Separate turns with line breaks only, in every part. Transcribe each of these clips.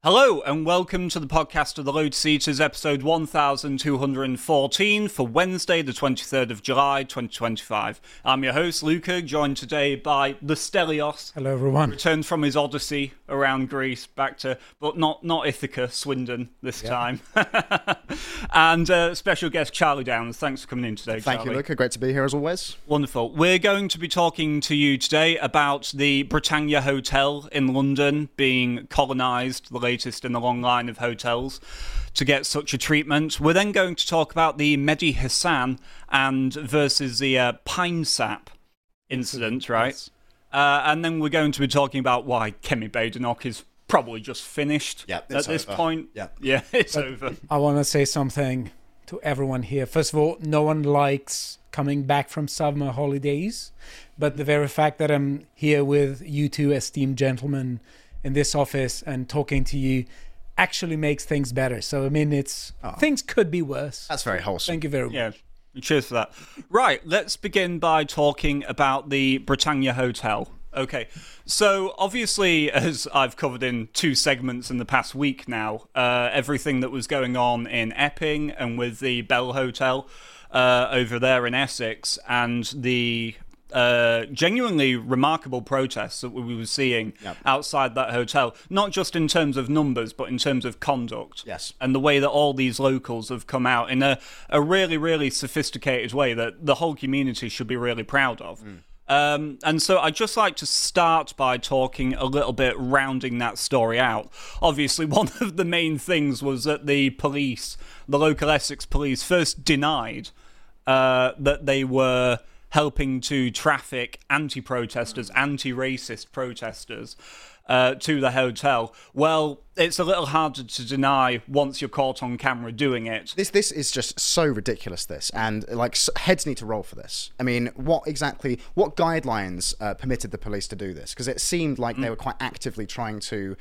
Hello and welcome to the podcast of the Load Seaters, episode 1214 for Wednesday, the 23rd of July, 2025. I'm your host, Luca, joined today by the Stelios.
Hello, everyone.
Returned from his odyssey around Greece, back to, but not Ithaca, Swindon this time. And special guest, Charlie Downs. Thanks for coming in today,
Thank
Charlie.
you, Luca. Great to be here as always.
Wonderful. We're going to be talking to you today about the Britannia Hotel in London being colonised, the latest in the long line of hotels to get such a treatment. We're then going to talk about the Mehdi Hasan and versus the Pine Sap incident, right?
Yes.
And then we're going to be talking about why Kemi Badenoch is probably just finished at this point. Yeah, it's over.
I want to say something to everyone here. First of all, no one likes coming back from summer holidays, but the very fact that I'm here with you two esteemed gentlemen in this office and talking to you actually makes things better. So, I mean, things could be worse.
That's very wholesome.
Thank you very much.
Yeah, cheers for that. Right, let's begin by talking about the Britannia Hotel. Okay, so obviously, as I've covered in 2 segments in the past week now, everything that was going on in Epping and with the Bell Hotel over there in Essex and the genuinely remarkable protests that we were seeing outside that hotel, not just in terms of numbers, but in terms of conduct.
Yes.
And the way that all these locals have come out in a really, really sophisticated way that the whole community should be really proud of. And so I'd just like to start by talking a little bit, rounding that story out. Obviously, one of the main things was that the police, the local Essex police, first denied that they were helping to traffic anti-protesters, anti-racist protesters to the hotel. Well, it's a little harder to deny once you're caught on camera doing it.
This is just so ridiculous, and heads need to roll for this. I mean, what guidelines permitted the police to do this? Because it seemed like they were quite actively trying to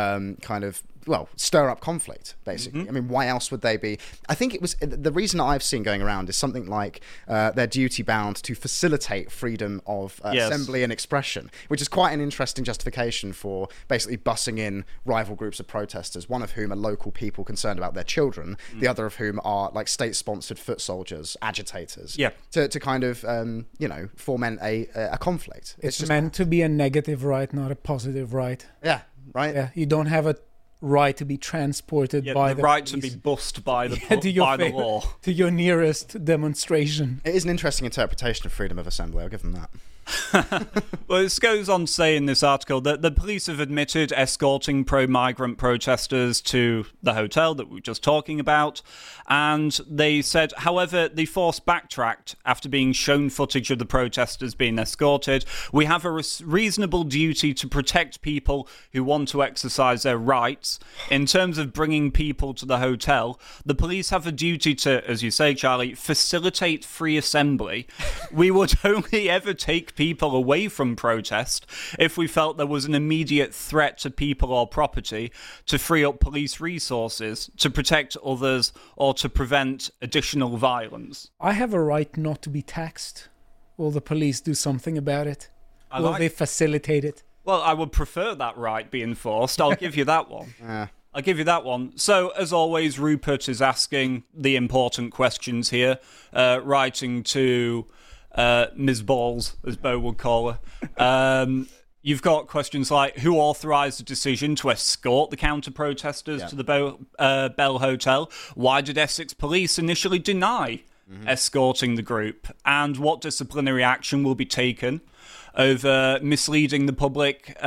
stir up conflict, basically. I mean, why else would they be? I think it was the reason I've seen going around is something like they're duty bound to facilitate freedom of assembly and expression, which is quite an interesting justification for basically bussing in rival groups of protesters, one of whom are local people concerned about their children, the other of whom are like state-sponsored foot soldiers, agitators, to kind of foment a conflict.
It's just meant to be a negative right, not a positive right.
Yeah, right.
Yeah, you don't have a right to be transported by the
right
police.
To be bussed by the
the
law
to your nearest demonstration.
It is an interesting interpretation of freedom of assembly. I'll give them that.
Well, this goes on to say in this article that the police have admitted escorting pro-migrant protesters to the hotel that we were just talking about, and they said, however, the force backtracked after being shown footage of the protesters being escorted. We have a reasonable duty to protect people who want to exercise their rights. In terms of bringing people to the hotel, the police have a duty to, as you say, Charlie, facilitate free assembly. We would only ever take people away from protest if we felt there was an immediate threat to people or property, to free up police resources, to protect others, or to prevent additional violence.
I have a right not to be taxed. Will the police do something about it? Will they facilitate it?
Well, I would prefer that right be enforced. I'll give you that one. I'll give you that one. So, as always, Rupert is asking the important questions here, writing to Ms. Balls, as Bo would call her. You've got questions like, who authorised the decision to escort the counter-protesters to the Bell Hotel? Why did Essex Police initially deny escorting the group? And what disciplinary action will be taken over misleading public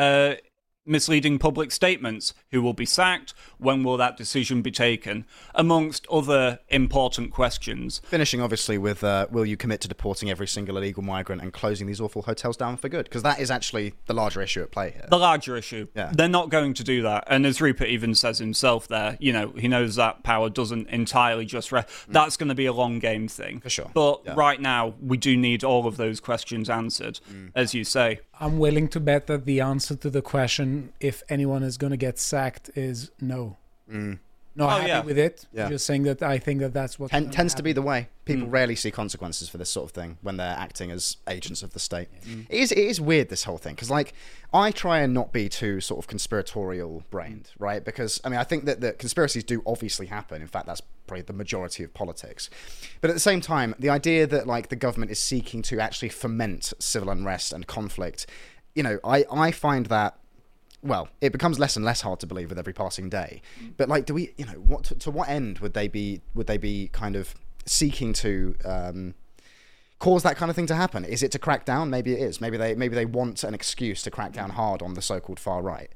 statements? Who will be sacked? When will that decision be taken? Amongst other important questions.
Finishing, obviously, with will you commit to deporting every single illegal migrant and closing these awful hotels down for good? Because that is actually the larger issue at play here.
The larger issue.
Yeah.
They're not going to do that. And as Rupert even says himself there, he knows that power doesn't entirely just... That's going to be a long game thing.
For sure.
But right now, we do need all of those questions answered, as you say.
I'm willing to bet that the answer to the question, if anyone is going to get sacked, is no. not happy with it.
Yeah.
Just saying that I think that that's what
tends to be the way. People rarely see consequences for this sort of thing when they're acting as agents of the state. It is weird, this whole thing, because like I try and not be too sort of conspiratorial brained, right? Because I mean, I think that conspiracies do obviously happen. In fact, that's probably the majority of politics. But at the same time, the idea that like the government is seeking to actually foment civil unrest and conflict, I find that, well, it becomes less and less hard to believe with every passing day. But like, do we, to what end would they be kind of seeking to cause that kind of thing to happen? Is it to crack down? Maybe it is. Maybe they want an excuse to crack down hard on the so-called far right.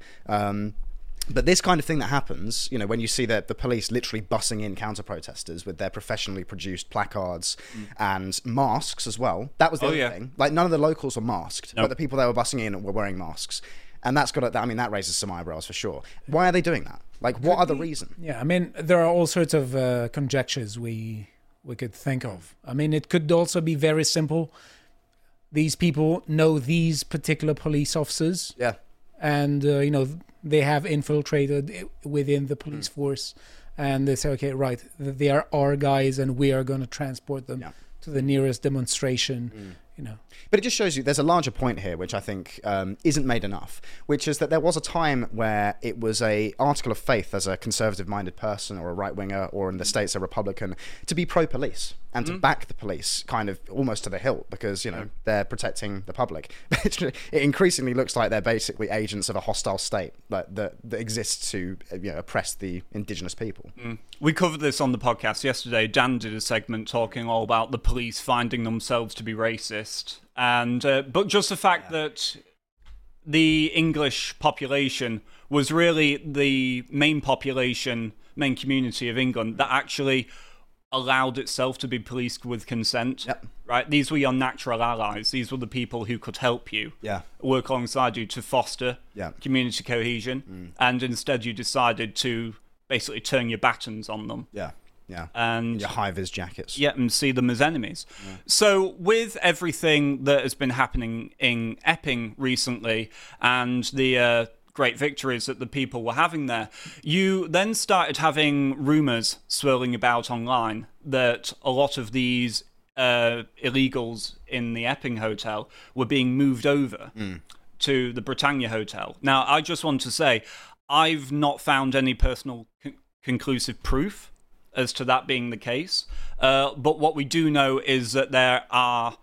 But this kind of thing that happens, when you see the police literally bussing in counter-protesters with their professionally produced placards and masks as well. That was the other thing. Like, none of the locals were masked, but the people that were bussing in were wearing masks. And that raises some eyebrows for sure. Why are they doing that? Like, what are the reasons?
Yeah, I mean, there are all sorts of conjectures we could think of. I mean, it could also be very simple. These people know these particular police officers.
Yeah.
And, they have infiltrated within the police force. And they say, okay, right, they are our guys and we are going to transport them to the nearest demonstration.
But it just shows you there's a larger point here, which I think isn't made enough, which is that there was a time where it was a article of faith as a conservative-minded person or a right-winger or in the States a Republican to be pro-police and to back the police kind of almost to the hilt because, they're protecting the public. It increasingly looks like they're basically agents of a hostile state that exists to oppress the indigenous people.
We covered this on the podcast yesterday. Dan did a segment talking all about the police finding themselves to be racist. And but just the fact that the English population was really the main community of England that actually allowed itself to be policed with consent. Right? These were your natural allies. These were the people who could help you, work alongside you to foster community cohesion. And instead you decided to basically turn your batons on them. And
your high-vis jackets.
And see them as enemies. So with everything that has been happening in Epping recently and the great victories that the people were having there, you then started having rumours swirling about online that a lot of these illegals in the Epping Hotel were being moved over to the Britannia Hotel. Now, I just want to say, I've not found any personal conclusive proof as to that being the case. But what we do know is that there are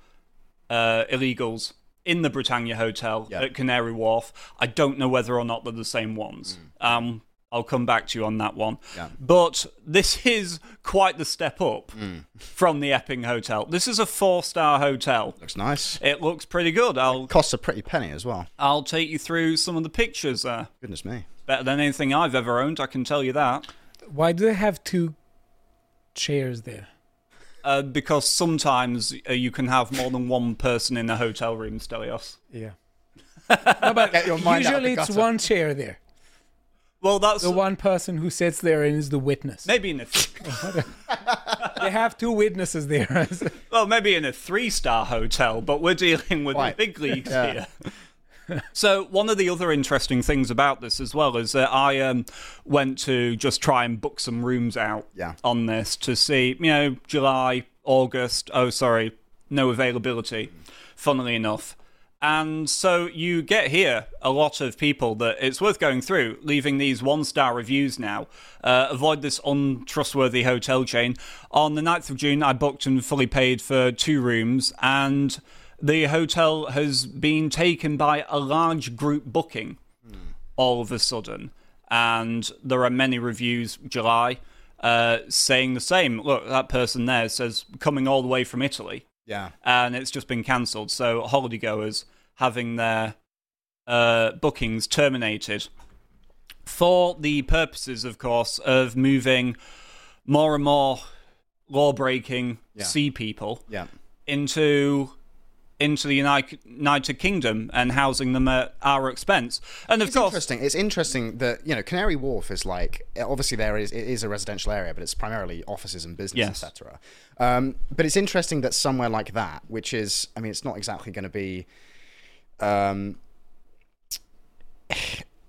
illegals in the Britannia Hotel at Canary Wharf. I don't know whether or not they're the same ones. I'll come back to you on that one. But this is quite the step up from the Epping Hotel. This is a 4-star hotel.
Looks nice.
It looks pretty good.
It costs a pretty penny as well.
I'll take you through some of the pictures there.
Goodness me.
Better than anything I've ever owned, I can tell you that.
Why do they have 2 chairs there?
Because sometimes you can have more than one person in a hotel room, Stelios.
Yeah. No, but usually it's one chair there.
Well, that's
the one person who sits there and is the witness.
Maybe in a
they have 2 witnesses there.
Well, maybe in a 3-star hotel, but we're dealing with the big leagues here. So one of the other interesting things about this as well is that I went to just try and book some rooms out on this to see, July, August, no availability, funnily enough. And so you get here a lot of people that it's worth going through, leaving these 1-star reviews now. Avoid this untrustworthy hotel chain. On the 9th of June, I booked and fully paid for 2 rooms, and the hotel has been taken by a large group booking all of a sudden. And there are many reviews, July, saying the same. Look, that person there says coming all the way from Italy. And it's just been cancelled. So holidaygoers having their bookings terminated for the purposes, of course, of moving more and more law-breaking sea people into the United Kingdom and housing them at our expense. And of course,
it's interesting that Canary Wharf is like, obviously it is a residential area, but it's primarily offices and business, etc. But it's interesting that somewhere like that, which is, I mean, it's not exactly going to be.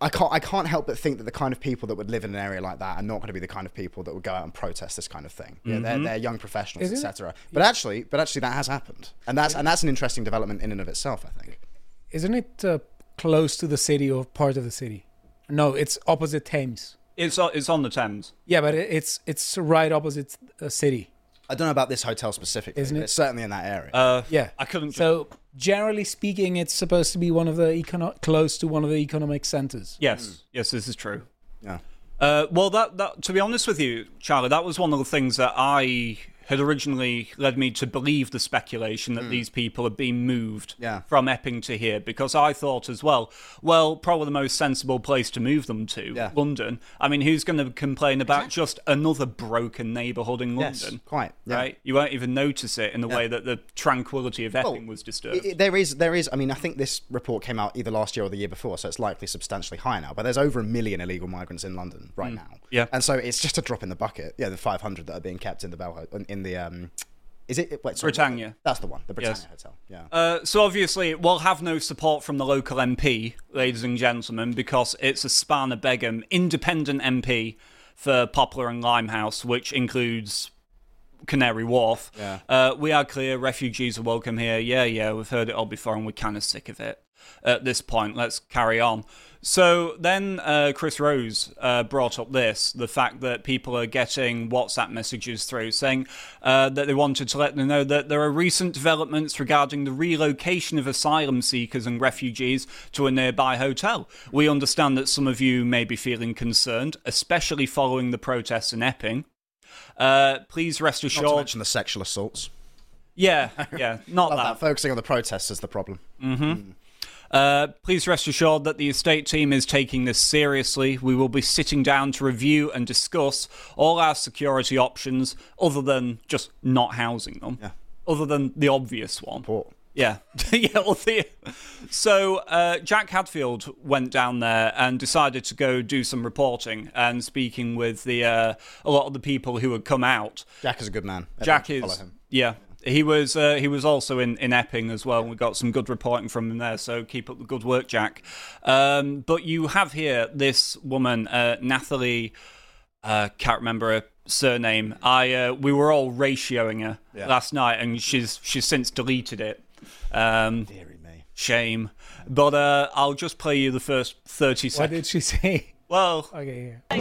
I can't help but think that the kind of people that would live in an area like that are not going to be the kind of people that would go out and protest this kind of thing. They're young professionals, etc. But actually that has happened, and that's an interesting development in and of itself, I think.
Isn't it close to the city or part of the city? No, it's opposite Thames.
It's on the Thames.
Yeah, but it's right opposite the city.
I don't know about this hotel specifically,
isn't it?
It's certainly in that area.
Yeah,
I couldn't.
So generally speaking, it's supposed to be one of the close to one of the economic centers.
Yes, yes, this is true.
Yeah.
Well, that to be honest with you, Charlie, that was one of the things that I had originally led me to believe the speculation that these people had been moved from Epping to here, because I thought as well, probably the most sensible place to move them to, London. I mean, who's going to complain about just another broken neighbourhood in London?
Yes, quite. Yeah.
Right? You won't even notice it in the way that the tranquility of Epping was disturbed.
There is. I mean, I think this report came out either last year or the year before, so it's likely substantially higher now. But there's over 1 million illegal migrants in London right now.
Yeah.
And so it's just a drop in the bucket. Yeah, the 500 that are being kept in the in the is it
Britannia?
That's the one, the Britannia Hotel. Yeah.
So obviously, it will have no support from the local MP, ladies and gentlemen, because it's Asmana Begum, independent MP for Poplar and Limehouse, which includes Canary Wharf.
Yeah.
We are clear, refugees are welcome here. Yeah, we've heard it all before and we're kind of sick of it. At this point, let's carry on. So then Chris Rose brought up the fact that people are getting WhatsApp messages through saying that they wanted to let them know that there are recent developments regarding the relocation of asylum seekers and refugees to a nearby hotel. We understand that some of you may be feeling concerned, especially following the protests in Epping. Please rest assured...
Not to mention the sexual assaults.
Yeah, not that.
Focusing on the protests is the problem.
Please rest assured that the estate team is taking this seriously. We will be sitting down to review and discuss all our security options, other than just not housing them.
Yeah.
Other than the obvious one.
Support.
Yeah. So Jack Hadfield went down there and decided to go do some reporting and speaking with a lot of the people who had come out.
Jack is a good man.
Jack is. Follow him. Yeah. He was also in Epping as well. We got some good reporting from him there, so keep up the good work, Jack. But you have here this woman, Nathalie, can't remember her surname. We were all ratioing her last night, and she's since deleted it.
Deary me.
Shame. But I'll just play you the first 30 seconds.
What did she say?
Well,
okay,
I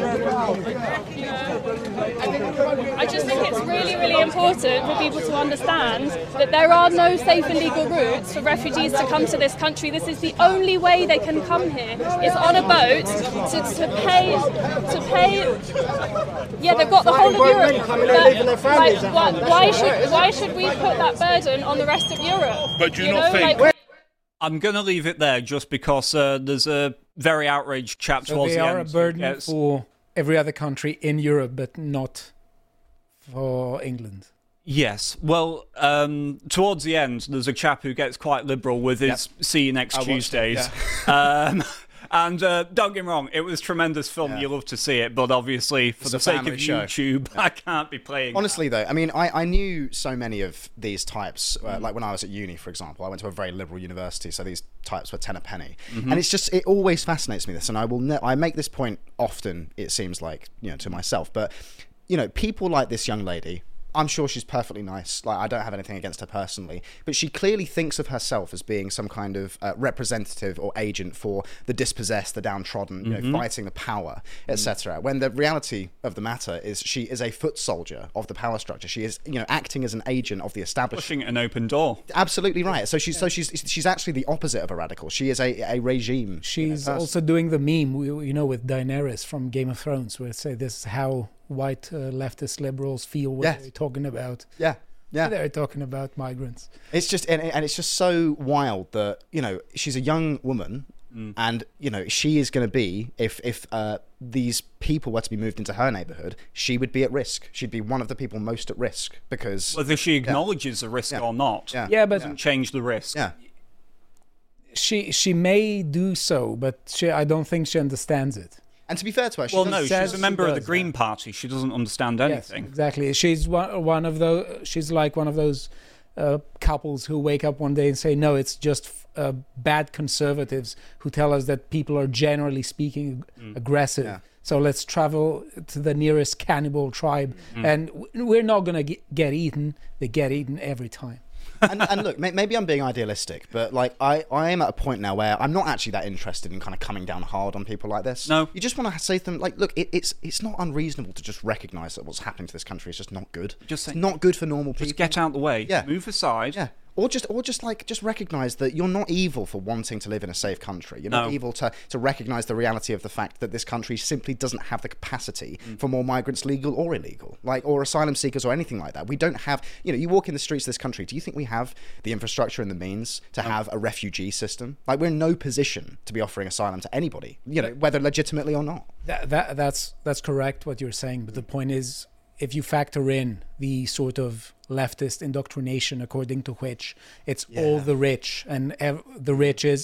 just think it's really, really important for people to understand that there are no safe and legal routes for refugees to come to this country. This is the only way they can come here. It's on a boat to pay. Yeah, they've got the whole of Europe. Why should we put that burden on the rest of Europe?
But do you not think?
I'm going to leave it there just because there's a very outraged chap towards the end.
They are a burden for every other country in Europe, but not for England.
Yes. Well, towards the end, there's a chap who gets quite liberal with his see you next Tuesdays. And don't get me wrong, it was tremendous film. You love to see it, but obviously, for the sake of YouTube, I can't be playing.
Honestly, though, I mean, I knew so many of these types. Like when I was at uni, for example, I went to a very liberal university, so these types were 10 a penny. And it always fascinates me, this, and I make this point often, it seems like, to myself. But, people like this young lady, I'm sure she's perfectly nice. Like, I don't have anything against her personally, but she clearly thinks of herself as being some kind of representative or agent for the dispossessed, the downtrodden, fighting the power, etc. When the reality of the matter is she is a foot soldier of the power structure. She is, acting as an agent of the establishment,
pushing an open door.
Absolutely right. So she's actually the opposite of a radical. She is a regime.
She's also doing the meme, with Daenerys from Game of Thrones, where it say this is how white leftist liberals feel when they're talking about they're talking about migrants.
It's just and it's just so wild that she's a young woman and she is going to be if these people were to be moved into her neighborhood, she would be at risk. She'd be one of the people most at risk because
whether she acknowledges the risk or not,
but
doesn't change the risk.
She may do so, but I don't think she understands it.
And to be fair to her,
she's a member of the Green Party. She doesn't understand anything.
Yes, exactly. She's one of those. She's like one of those couples who wake up one day and say, "No, it's just bad conservatives who tell us that people are generally speaking aggressive. Yeah. So let's travel to the nearest cannibal tribe, and we're not going to get eaten. They get eaten every time.
and look, maybe I'm being idealistic, but like I am at a point now where I'm not actually that interested in kind of coming down hard on people like this.
No,
you just want to say to them like, look, it's not unreasonable to just recognise that what's happening to this country is just not good.
Just say,
it's not good for normal people.
Just get out the way.
Yeah,
move aside.
Yeah. Or just recognise that you're not evil for wanting to live in a safe country. You're not evil to recognise the reality of the fact that this country simply doesn't have the capacity for more migrants, legal or illegal, or asylum seekers or anything like that. We don't have, you walk in the streets of this country, do you think we have the infrastructure and the means to have a refugee system? Like, we're in no position to be offering asylum to anybody, whether legitimately or not.
That's correct what you're saying, but the point is, if you factor in the sort of leftist indoctrination according to which it's all the rich, and the rich is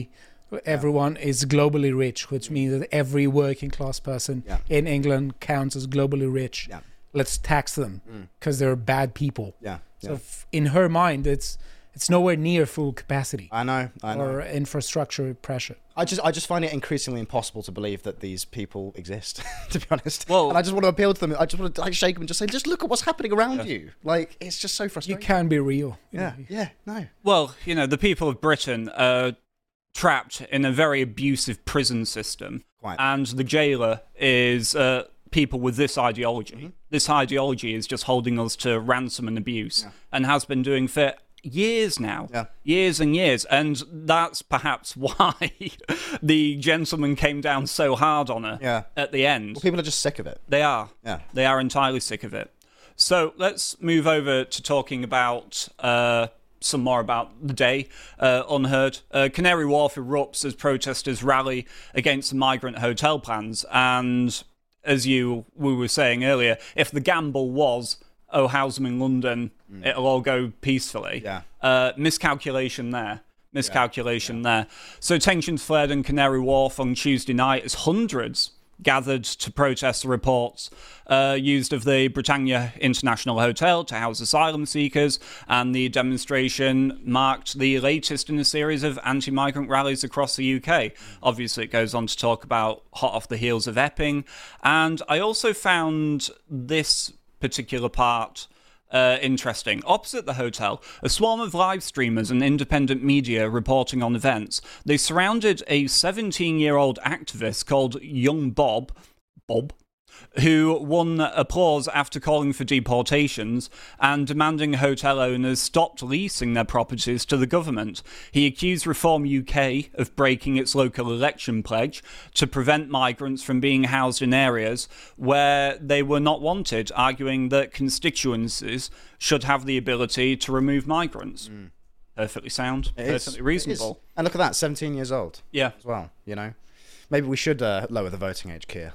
everyone is globally rich, which means that every working class person in England counts as globally rich. Yeah. Let's tax them because they're bad people. Yeah. So in her mind, it's nowhere near full capacity.
I know.
Or infrastructure pressure.
I just find it increasingly impossible to believe that these people exist, to be honest. Well, and I just want to appeal to them. I just want to shake them and just say, just look at what's happening around you. Like, it's just so frustrating.
You can be real.
No.
Well, the people of Britain are trapped in a very abusive prison system. Quite. And the jailer is people with this ideology. Mm-hmm. This ideology is just holding us to ransom and abuse, and has been doing for years now, years and years, and that's perhaps why the gentleman came down so hard on her at the end.
Well, people are just sick of it.
They are. Yeah. They are entirely sick of it. So let's move over to talking about some more about the day unheard. Canary Wharf erupts as protesters rally against the migrant hotel plans, and as we were saying earlier, if the gamble was, house them in London, it'll all go peacefully. Yeah. Miscalculation there. There. So tensions flared in Canary Wharf on Tuesday night as hundreds gathered to protest the reports used of the Britannia International Hotel to house asylum seekers, and the demonstration marked the latest in a series of anti-migrant rallies across the UK. Obviously, it goes on to talk about hot off the heels of Epping, and I also found this particular part interesting. Opposite the hotel, a swarm of live streamers and independent media reporting on events. They surrounded a 17-year-old activist called Young Bob, who won applause after calling for deportations and demanding hotel owners stopped leasing their properties to the government. He accused Reform UK of breaking its local election pledge to prevent migrants from being housed in areas where they were not wanted, arguing that constituencies should have the ability to remove migrants. Perfectly sound, perfectly reasonable.
And look at that, 17 years old.
Yeah.
As well, Maybe we should lower the voting age, Keir.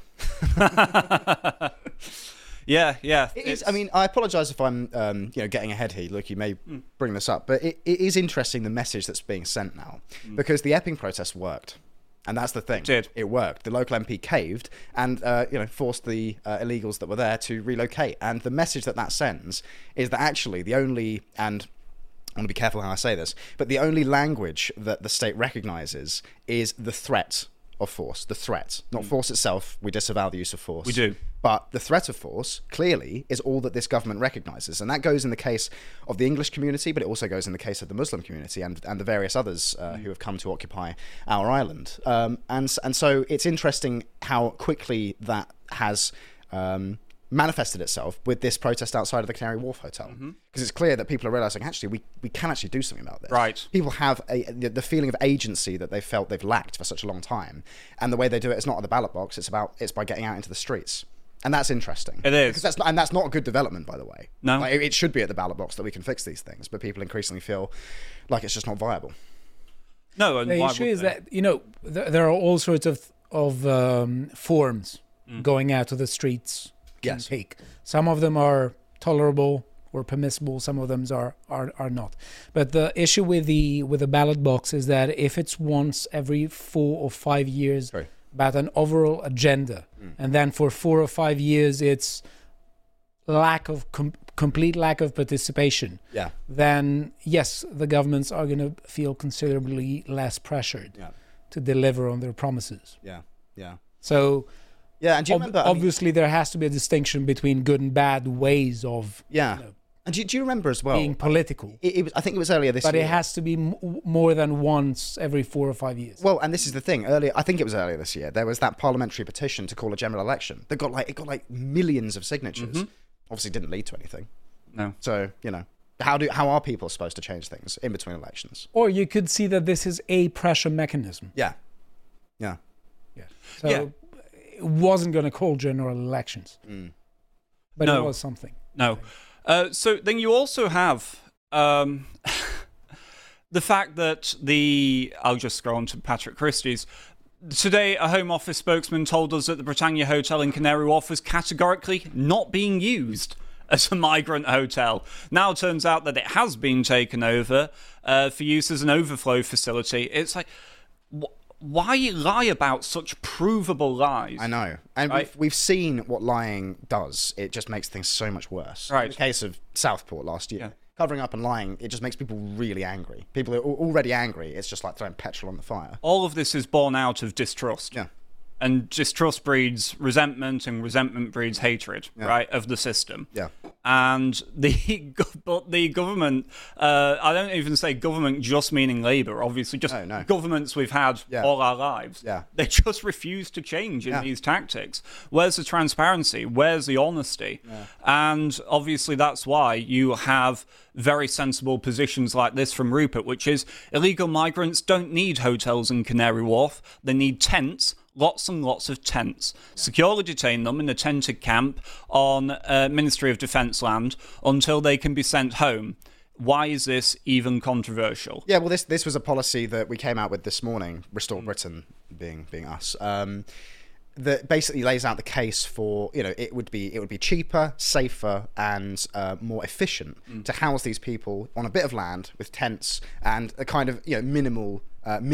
Yeah.
It is, I apologise if I'm, getting ahead here. Look, you may bring this up, but it is interesting the message that's being sent now, because the Epping protest worked, and that's the thing. It worked. The local MP caved and forced the illegals that were there to relocate, and the message that sends is that actually the only, and I want to be careful how I say this, but the only language that the state recognises is the threat of force, not force itself. We disavow the use of force.
We do.
But the threat of force, clearly, is all that this government recognises. And that goes in the case of the English community, but it also goes in the case of the Muslim community and the various others who have come to occupy our island. And so it's interesting how quickly that has manifested itself with this protest outside of the Canary Wharf Hotel, because it's clear that people are realising actually we can actually do something about this.
Right.
People have the feeling of agency that they felt they've lacked for such a long time, and the way they do it is not at the ballot box. It's by getting out into the streets, and that's interesting.
It is,
because that's not a good development, by the way.
No,
it should be at the ballot box that we can fix these things, but people increasingly feel like it's just not viable.
No, and
the issue is that there are all sorts of forms going out to the streets.
Yes.
Take. Some of them are tolerable or permissible. Some of them are not. But the issue with the ballot box is that if it's once every 4 or 5 years about an overall agenda, and then for 4 or 5 years it's lack of complete lack of participation, then yes, the governments are going to feel considerably less pressured to deliver on their promises. So,
and do you remember?
Obviously, there has to be a distinction between good and bad ways of
And do you remember as well
being political?
I think it was earlier this year.
But it has to be more than once every 4 or 5 years.
Well, and this is the thing. I think it was earlier this year. There was that parliamentary petition to call a general election. It got like millions of signatures. Obviously, didn't lead to anything.
No.
So how are people supposed to change things in between elections?
Or you could see that this is a pressure mechanism.
Yeah.
So it wasn't going to call general elections, but it was something.
No. So then you also have the fact that I'll just scroll on to Patrick Christie's. Today, a Home Office spokesman told us that the Britannia Hotel in Canary Wharf was categorically not being used as a migrant hotel. Now it turns out that it has been taken over for use as an overflow facility. It's like, why lie about such provable lies?
I know. And we've seen what lying does. It just makes things so much worse.
Right.
In the case of Southport last year, covering up and lying, it just makes people really angry. People are already angry. It's just like throwing petrol on the fire.
All of this is born out of distrust.
Yeah.
And distrust breeds resentment, and resentment breeds hatred, right, of the system.
Yeah.
And the government, I don't even say government just meaning Labour, obviously, just governments we've had all our lives.
Yeah.
They just refuse to change in these tactics. Where's the transparency? Where's the honesty? Yeah. And obviously that's why you have very sensible positions like this from Rupert, which is illegal migrants don't need hotels in Canary Wharf. They need tents. Lots and lots of tents. Securely detain them in a tented camp on Ministry of Defence land until they can be sent home. Why is this even controversial?
Yeah, well, this was a policy that we came out with this morning, Restore Britain being us, that basically lays out the case for, it would be cheaper, safer, and more efficient to house these people on a bit of land with tents and a kind of minimum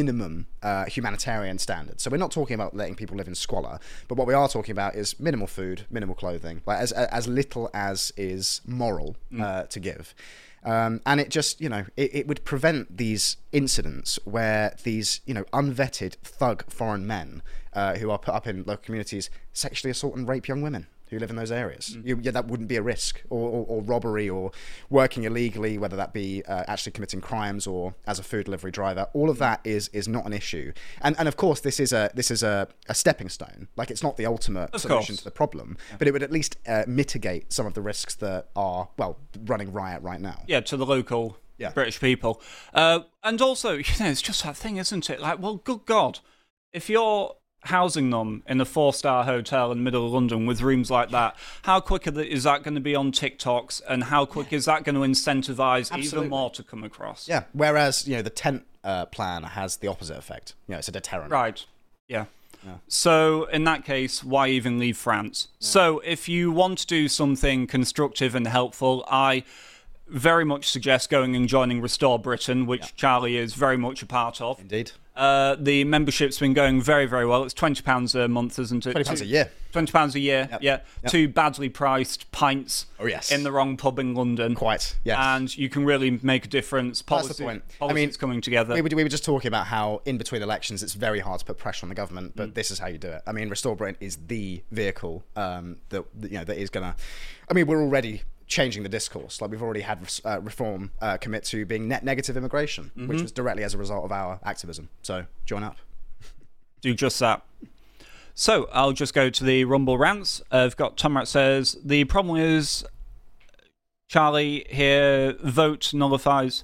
humanitarian standard. So we're not talking about letting people live in squalor, but what we are talking about is minimal food, minimal clothing, like as little as is moral to give. And it just, it would prevent these incidents where these, unvetted thug foreign men who are put up in local communities sexually assault and rape young women who live in those areas. That wouldn't be a risk, or robbery, or working illegally, whether that be actually committing crimes or as a food delivery driver. All of that is not an issue. And of course, this is a stepping stone. Like, it's not the ultimate solution to the problem, but it would at least mitigate some of the risks that are, running riot right now.
Yeah, to the local British people. And also, it's just that thing, isn't it? Like, well, good God, if you're housing them in a 4-star hotel in the middle of London with rooms like that, how quick is that going to be on TikToks, and how quick is that going to incentivize even more to come across?
Yeah, whereas the tent plan has the opposite effect. It's a deterrent.
Right. Yeah. So in that case, why even leave France? So if you want to do something constructive and helpful, I very much suggest going and joining Restore Britain, which Charlie is very much a part of.
Indeed.
The membership's been going very, very well. It's £20 a month, isn't it?
£20 a year.
£20 a year,
Yep.
2 badly priced pints in the wrong pub in London.
Quite, yes.
And you can really make a difference.
That's the point.
Policy's coming together.
We were just talking about how in between elections it's very hard to put pressure on the government, but this is how you do it. I mean, Restore Britain is the vehicle that is going to... I mean, we're already changing the discourse. Like, we've already had Reform commit to being net negative immigration, which was directly as a result of our activism. So join up.
Do just that. So I'll just go to the Rumble rants. I've got Tom Rat says, the problem is Charlie here, her vote nullifies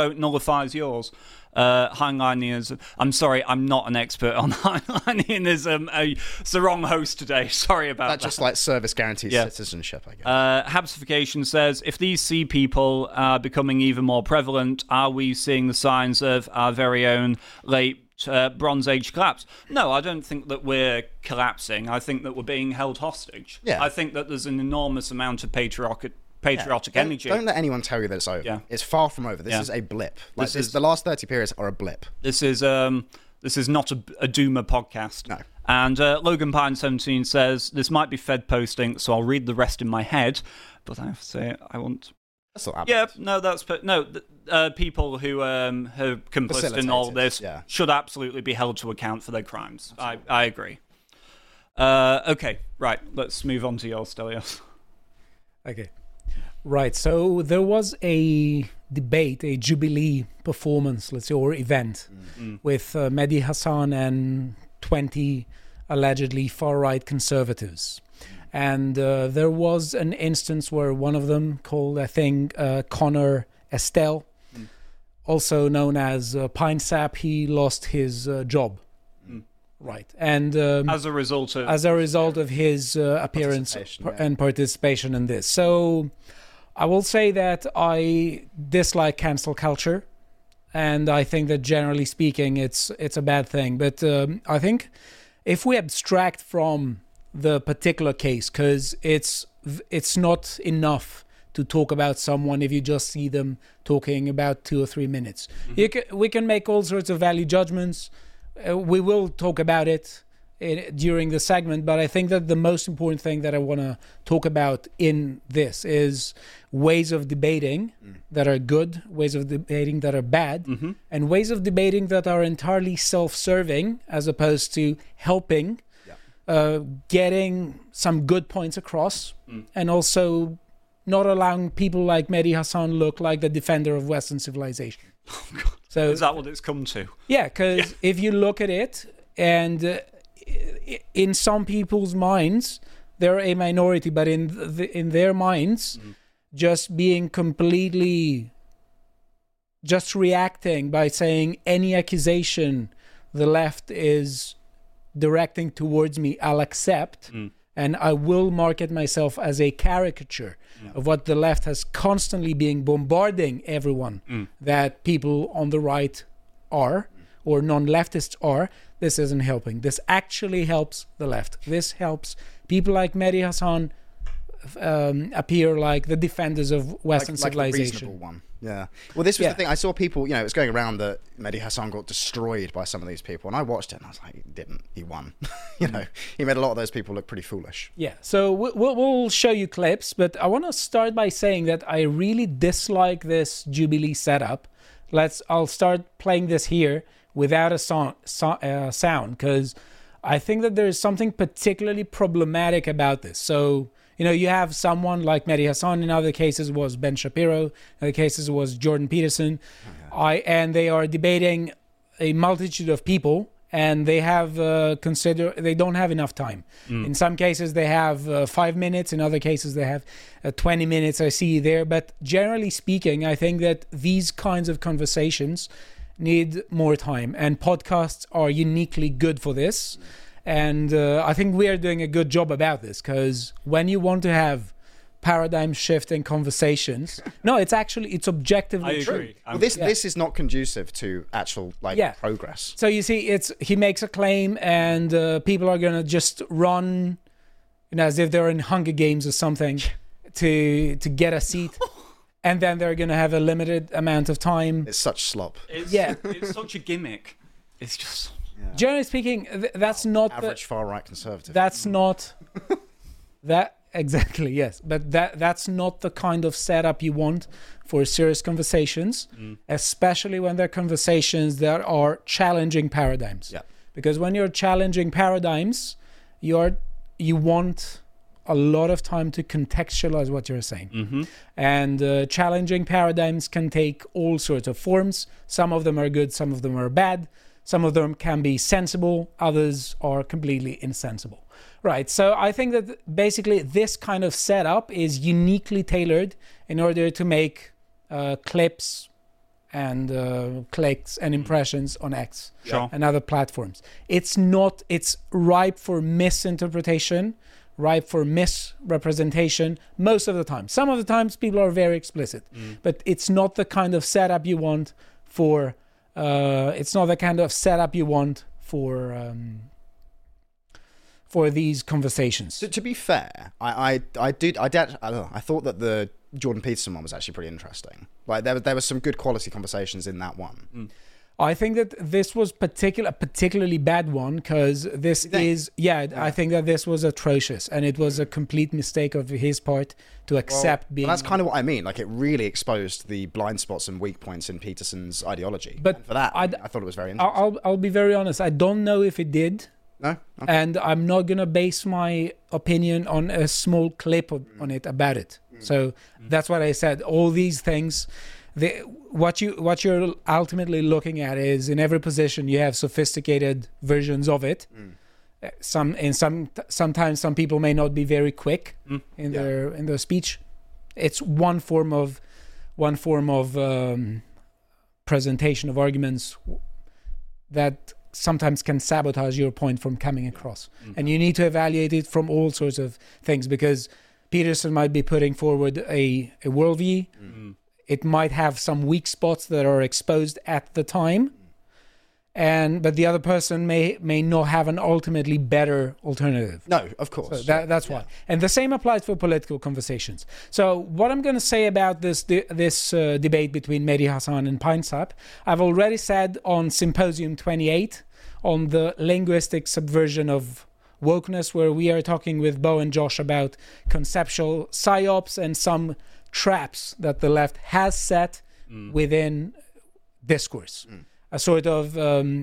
yours. Heinleinianism. I'm sorry, I'm not an expert on Heinleinianism. It's the wrong host today. Sorry about that.
That just like service guarantees citizenship, I guess.
Habsification says, if these sea people are becoming even more prevalent, are we seeing the signs of our very own late Bronze Age collapse? No, I don't think that we're collapsing. I think that we're being held hostage.
Yeah.
I think that there's an enormous amount of patriotic energy.
Don't let anyone tell you that it's over.
Yeah.
It's far from over. This is a blip. The last 30 periods are a blip.
This is not a Doomer podcast.
No.
And Logan Pine 17 says, this might be Fed posting, so I'll read the rest in my head. But I have to say, I want...
That's not
yeah, no, that's... No, people who are complicit in all this should absolutely be held to account for their crimes. I agree. Okay, right, let's move on to yours, Stelios.
Okay. Right, so there was a debate, a Jubilee performance, let's say, or event with Mehdi Hasan and 20 allegedly far-right conservatives. And there was an instance where one of them, called, I think, Connor Estelle, also known as Pine Sap, he lost his job. Right, and
as a result
of his appearance and participation in this. So I will say that I dislike cancel culture, and I think that generally speaking, it's a bad thing. But I think if we abstract from the particular case, because it's not enough to talk about someone if you just see them talking about 2 or 3 minutes. We can make all sorts of value judgments. We will talk about it during the segment, but I think that the most important thing that I want to talk about in this is ways of debating that are good, ways of debating that are bad, and ways of debating that are entirely self-serving as opposed to helping, getting some good points across, and also not allowing people like Mehdi Hasan look like the defender of Western civilization.
Oh, God. So is that what it's come to?
Yeah, because if you look at it, and in some people's minds, they're a minority, but in their minds, just being completely, just reacting by saying any accusation the left is directing towards me, I'll accept, and I will market myself as a caricature of what the left has constantly been bombarding everyone that people on the right are, or non-leftists are. This isn't helping. This actually helps the left. This helps people like Mehdi Hasan appear like the defenders of Western civilization.
Like the reasonable one. Yeah. Well, this was the thing. I saw people, it was going around that Mehdi Hasan got destroyed by some of these people. And I watched it and I was like, he didn't. He won. He made a lot of those people look pretty foolish.
Yeah. So we'll show you clips. But I want to start by saying that I really dislike this Jubilee setup. I'll start playing this here without a sound, because I think that there is something particularly problematic about this. So, you have someone like Mehdi Hasan. In other cases was Ben Shapiro. In other cases was Jordan Peterson. And they are debating a multitude of people, and they have they don't have enough time. In some cases they have 5 minutes. In other cases they have 20 minutes. I see there. But generally speaking, I think that these kinds of conversations need more time, and podcasts are uniquely good for this. And I think we are doing a good job about this, because when you want to have paradigm shifting conversations, it's objectively true.
Well, this is not conducive to actual progress.
So you see, he makes a claim, and people are going to just run, as if they're in Hunger Games or something, to get a seat. And then they're going to have a limited amount of time.
It's such slop.
It's such a gimmick. It's just...
Yeah. Generally speaking, that's not
average far-right conservative.
That's not that exactly, yes. But that's not the kind of setup you want for serious conversations, especially when they're conversations that are challenging paradigms.
Yeah.
Because when you're challenging paradigms, you want a lot of time to contextualize what you're saying. And challenging paradigms can take all sorts of forms. Some of them are good, some of them are bad. Some of them can be sensible, others are completely insensible. Right, so I think that basically this kind of setup is uniquely tailored in order to make clips and clicks and impressions on X and other platforms. It's ripe for misinterpretation, ripe for misrepresentation most of the time. Some of the times people are very explicit, but it's not the kind of setup you want for... it's not the kind of setup you want for these conversations.
To be fair, I thought that the Jordan Peterson one was actually pretty interesting. Like there were some good quality conversations in that one.
I think that this was a particularly bad one because this is, I think that this was atrocious and it was a complete mistake of his part to accept being...
Well, that's kind of what I mean. Like, it really exposed the blind spots and weak points in Peterson's ideology.
But
and for that, I thought it was very interesting.
I'll be very honest. I don't know if it did.
No? Okay.
And I'm not going to base my opinion on a small clip on it about it. So that's what I said. All these things... What you're ultimately looking at is in every position you have sophisticated versions of it. Sometimes some people may not be very quick in their speech. It's one form of presentation of arguments that sometimes can sabotage your point from coming across. And you need to evaluate it from all sorts of things because Peterson might be putting forward a worldview. It might have some weak spots that are exposed at the time, but the other person may not have an ultimately better alternative.
No, of course.
So that's why. And the same applies for political conversations. So what I'm going to say about this debate between Mehdi Hasan and Pine-Sap, I've already said on Symposium 28 on the linguistic subversion of wokeness, where we are talking with Bo and Josh about conceptual psyops and some traps that the left has set within discourse. A sort of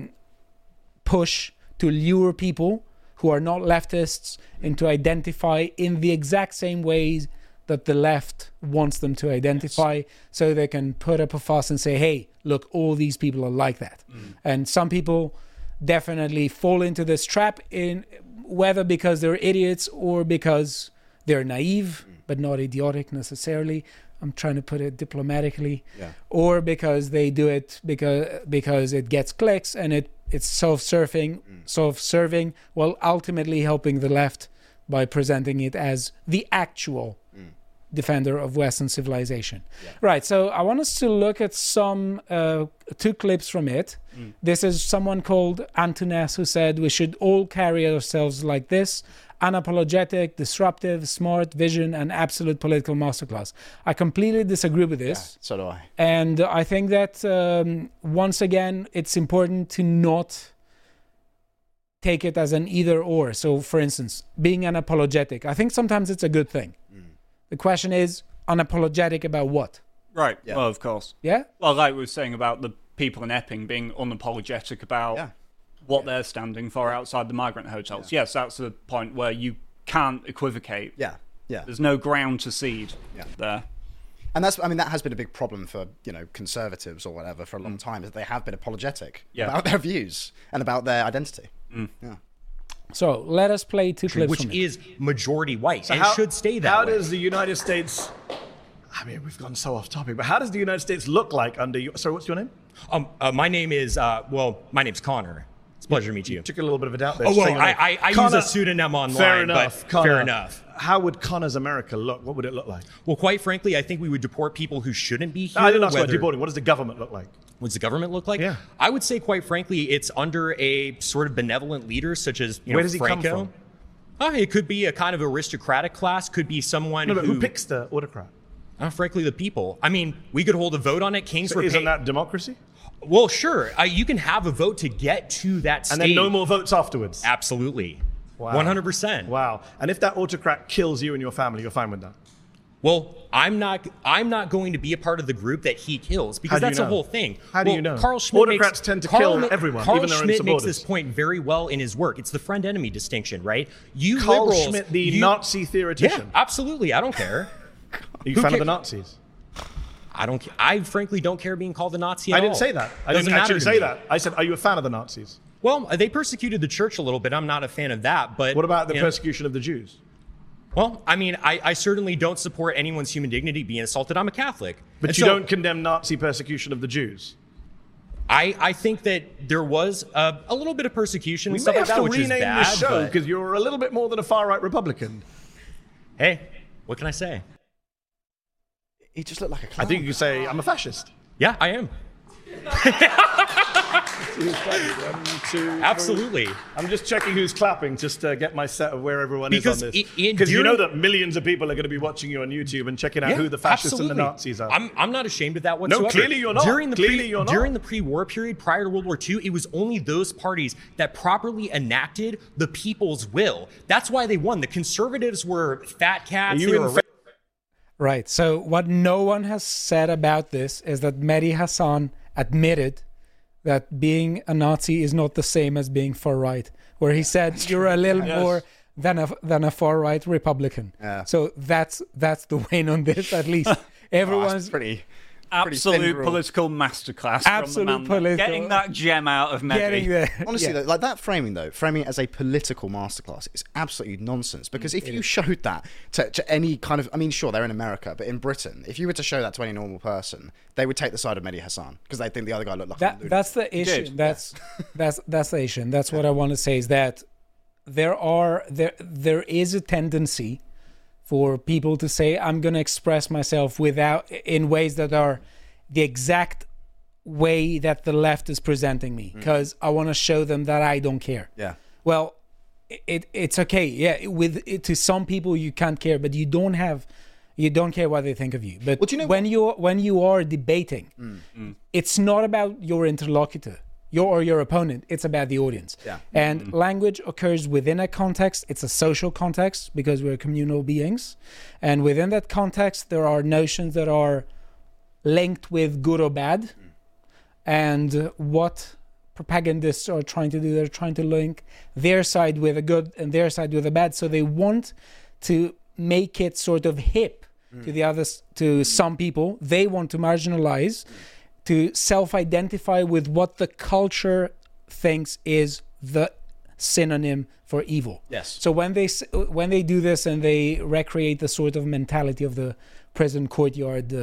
push to lure people who are not leftists and to identify in the exact same ways that the left wants them to identify, so they can put up a fuss and say, hey, look, all these people are like that. And some people definitely fall into this trap, whether because they're idiots or because they're naive, but not idiotic necessarily. I'm trying to put it diplomatically. Or because they do it because it gets clicks and it's self-serving, while ultimately helping the left by presenting it as the actual defender of Western civilization. Right, so I want us to look at some two clips from it. This is someone called Antunes who said we should all carry ourselves like this: unapologetic, disruptive, smart, vision, and absolute political masterclass. I completely disagree with this.
So do I.
And I think that once again, it's important to not take it as an either or. So for instance, being unapologetic, I think sometimes it's a good thing. The question is, unapologetic about what?
Right, well, of course.
Yeah?
Well, like we were saying about the people in Epping being unapologetic about what they're standing for outside the migrant hotels. Yes, that's the point where you can't equivocate. There's no ground to cede there.
And that has been a big problem for, conservatives or whatever for a long time, that they have been apologetic about their views and about their identity.
So let us play two clips
which
from it.
is majority white and should stay that way.
How does the United States... I mean, we've gone so off topic, but how does the United States look like under you? Sorry, what's your name?
My name is, my name's Connor. It's a pleasure to meet you.
Took a little bit of a doubt there.
Oh, well, I use a pseudonym online.
Fair enough.
But fair enough.
How would Connor's America look? What would it look like?
Well, quite frankly, I think we would deport people who shouldn't be here.
I didn't ask about deporting. What does the government look like?
What does the government look like?
Yeah.
I would say, quite frankly, it's under a sort of benevolent leader, such as
Where does he
Franco.
come from?
It could be a kind of aristocratic class. Could be someone
who picks the autocrat?
Frankly, the people. I mean, we could hold a vote on it. Kings were
isn't that democracy?
Well, sure. You can have a vote to get to that stage.
And then no more votes afterwards?
Absolutely.
Wow.
100%.
Wow. And if that autocrat kills you and your family, you're fine with that?
Well, I'm not going to be a part of the group that he kills, because that's the whole thing.
How do you know?
Carl Schmitt
Autocrats tend to kill everyone, even their own supporters.
Schmitt makes this point very well in his work. It's the friend-enemy distinction, right?
Carl Schmitt, the Nazi theoretician.
Yeah, absolutely. I don't care.
Are you a fan of the Nazis?
I frankly don't care being called a Nazi at all.
I didn't say that. I didn't actually say that. I said, are you a fan of the Nazis?
Well, they persecuted the church a little bit. I'm not a fan of that. But
what about the persecution of the Jews?
Well, I mean, I certainly don't support anyone's human dignity being assaulted. I'm a Catholic.
But you don't condemn Nazi persecution of the Jews?
I think that there was a little bit of persecution.
We
and stuff
may
like
have
that,
to
which is
rename
bad,
this show, because you're a little bit more than a far-right Republican.
Hey, what can I say?
He just looked like a clown.
I think you could say, I'm a fascist.
Yeah, I am.
Who's clapping? 1, 2,
Absolutely.
3. I'm just checking who's clapping just to get my set of where everyone is on this.
Because
you know that millions of people are going to be watching you on YouTube and checking out who the fascists and the Nazis are.
I'm not ashamed of that whatsoever.
No, clearly you're not.
During the pre-war period, prior to World War II, it was only those parties that properly enacted the people's will. That's why they won. The conservatives were fat cats.
Right. So what no one has said about this is that Mehdi Hasan admitted that being a Nazi is not the same as being far right, where he said you're a little more than a far right Republican. Yeah. So that's the win on this. At least everyone's
pretty
absolute political masterclass. Absolute political. Getting that gem out of Mehdi.
Honestly, though, like that framing it as a political masterclass is absolutely nonsense. Because if you showed that to any kind of, I mean, sure, they're in America, but in Britain, if you were to show that to any normal person, they would take the side of Mehdi Hasan because they think the other guy looked like a lunatic.
That's the issue. That's the issue. And that's what I want to say is that there is a tendency for people to say, I'm going to express myself in ways that are the exact way that the left is presenting me, because I want to show them that I don't care.
Yeah.
Well, it's okay. Yeah. To some people you can't care, but you don't care what they think of you. But when you are debating, it's not about your interlocutor. Your opponent, it's about the audience.
Yeah.
And language occurs within a context. It's a social context because we're communal beings. And within that context, there are notions that are linked with good or bad. And what propagandists are trying to do, they're trying to link their side with a good and their side with a bad. So they want to make it sort of hip to the others, to some people. They want to marginalize, to self-identify with what the culture thinks is the synonym for evil.
Yes.
So when they do this and they recreate the sort of mentality of the prison courtyard,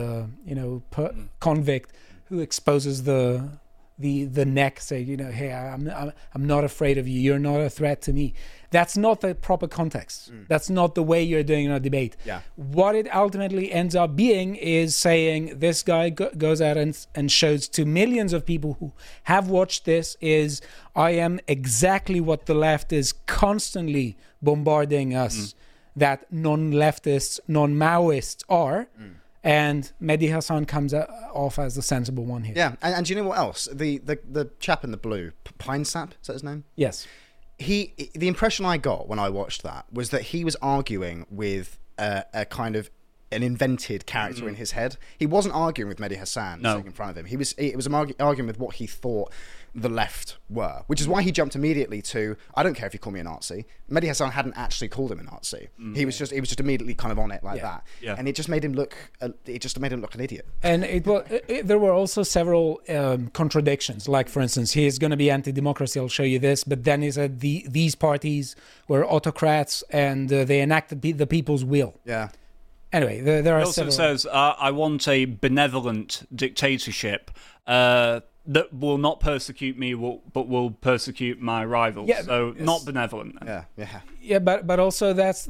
convict who exposes the neck, say, hey, I'm not afraid of you. You're not a threat to me. That's not the proper context. That's not the way you're doing a debate.
Yeah.
What it ultimately ends up being is saying this guy goes out and shows to millions of people who have watched this is I am exactly what the left is constantly bombarding us that non-leftists, non-Maoists are. And Mehdi Hasan comes off as the sensible one here.
Yeah, and do you know what else? The chap in the blue, Pine Sap, is that his name?
Yes.
The impression I got when I watched that was that he was arguing with a kind of an invented character in his head. He wasn't arguing with Mehdi Hasan sitting in front of him. He was arguing with what he thought the left were, which is why he jumped immediately to, I don't care if you call me a Nazi. Mehdi Hasan hadn't actually called him a Nazi. He was just immediately kind of on it like that. Yeah. And it just made him look an idiot. And
there were also several contradictions. Like, for instance, he is going to be anti-democracy. I'll show you this. But then he said these parties were autocrats and they enacted the people's will.
Yeah.
Anyway, there are
also
several.
Says, I want a benevolent dictatorship that will not persecute me, but will persecute my rivals. Yeah, so not benevolent.
Yeah, but also that's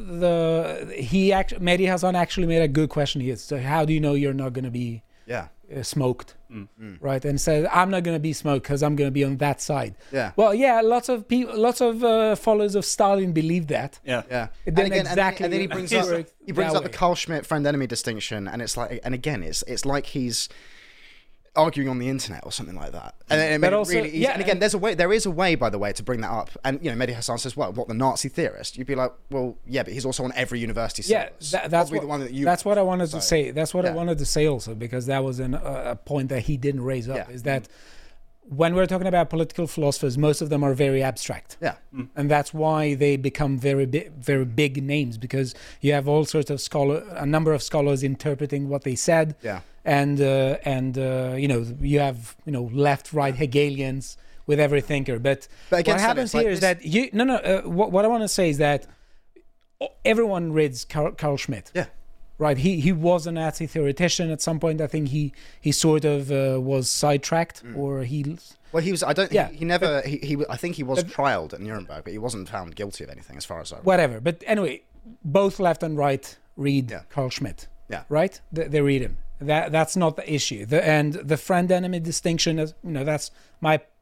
Mehdi Hasan actually made a good question here. So how do you know you're not going to be smoked, right? And said, I'm not going to be smoked because I'm going to be on that side.
Yeah.
Well, yeah, lots of followers of Stalin believed that.
Yeah.
And then
he brings up the Carl Schmitt friend-enemy distinction, and it's like, and again, it's like he's arguing on the internet or something like that. And it made it really easy. And again, there is a way, by the way, to bring that up. And Mehdi Hasan says, "Well, what, the Nazi theorist?" You'd be like, "Well, yeah, but he's also on every university syllabus."
Yeah, that's what I wanted to say. That's what I wanted to say also, because that was a point that he didn't raise up. Is that when we're talking about political philosophers, most of them are very abstract.
Yeah.
And that's why they become very big names, because you have all sorts of a number of scholars interpreting what they said.
Yeah.
And you have left, right Hegelians with every thinker. But what happens here is that what I want to say is that everyone reads Carl Schmitt.
Yeah.
Right, he was a Nazi theoretician at some point. I think he sort of was sidetracked, or he.
Well, he was. I don't. Yeah, he never. I think he was trialed at Nuremberg, but he wasn't found guilty of anything, as far as I remember.
Whatever, but anyway, both left and right read Carl Schmitt.
Yeah.
Right. They read him. That's not the issue. The friend-enemy distinction is, that's my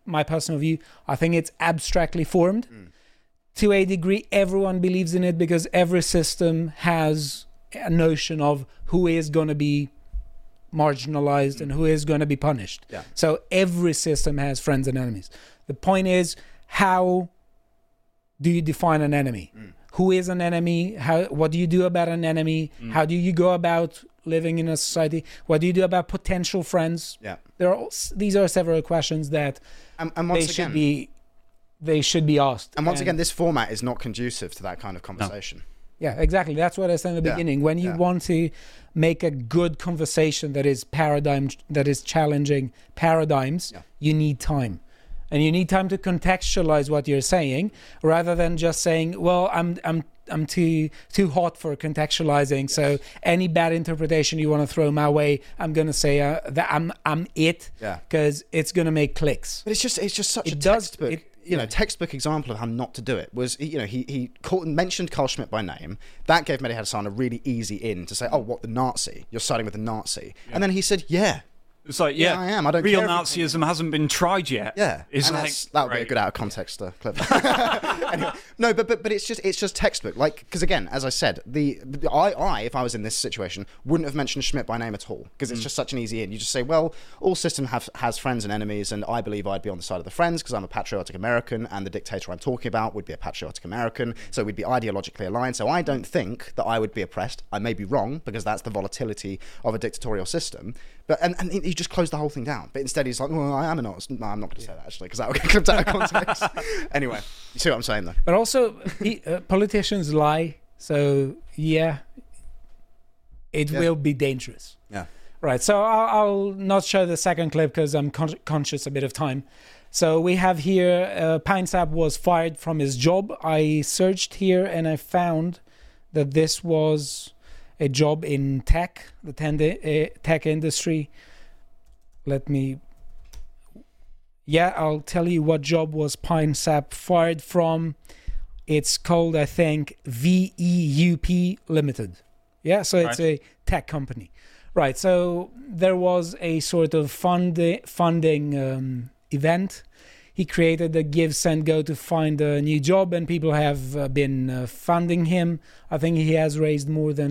my personal view. I think it's abstractly formed. To a degree, everyone believes in it because every system has a notion of who is going to be marginalized and who is going to be punished.
Yeah.
So every system has friends and enemies. The point is, how do you define an enemy? Who is an enemy? What do you do about an enemy? How do you go about living in a society? What do you do about potential friends?
Yeah.
These are several questions that
and once
they should be asked.
And once again, this format is not conducive to that kind of conversation.
Yeah, exactly. That's what I said in the beginning. When you want to make a good conversation that is challenging paradigms, you need time. And you need time to contextualize what you're saying, rather than just saying, "Well, I'm too hot for contextualizing. So any bad interpretation you want to throw my way, I'm going to say that I'm it, because it's going to make clicks."
But it's just such a textbook. Textbook example of how not to do it was, he mentioned Carl Schmitt by name. That gave Mehdi Hasan a really easy in to say, "Oh, what, the Nazi? You're siding with the Nazi?" And then he said, "Yeah."
It's like,
I am. I don't
real
care
Nazism hasn't been tried yet.
Yeah, that would be a good out of context clip. Anyway, no, but it's just textbook. Like, because again, as I said, I if I was in this situation, wouldn't have mentioned Schmitt by name at all, because it's just such an easy in. You just say, well, all system has friends and enemies, and I believe I'd be on the side of the friends because I'm a patriotic American, and the dictator I'm talking about would be a patriotic American, so we'd be ideologically aligned. So I don't think that I would be oppressed. I may be wrong, because that's the volatility of a dictatorial system. But and he just closed the whole thing down. But instead he's like, "Well, I am a Nazi." No, I'm not going to say that, actually, because that will get clipped out of context. Anyway, you see what I'm saying, though.
But also, politicians lie. So, it will be dangerous.
Yeah.
Right. So I'll not show the second clip because I'm conscious a bit of time. So we have here, PineSap was fired from his job. I searched here and I found that this was a job in tech, the tech industry. I'll tell you what job was PineSap fired from. It's called, I think, VEUP Limited. Yeah, so it's a tech company. Right, so there was a sort of funding event. He created a Give, Send, Go to find a new job, and people have been funding him. I think he has raised more than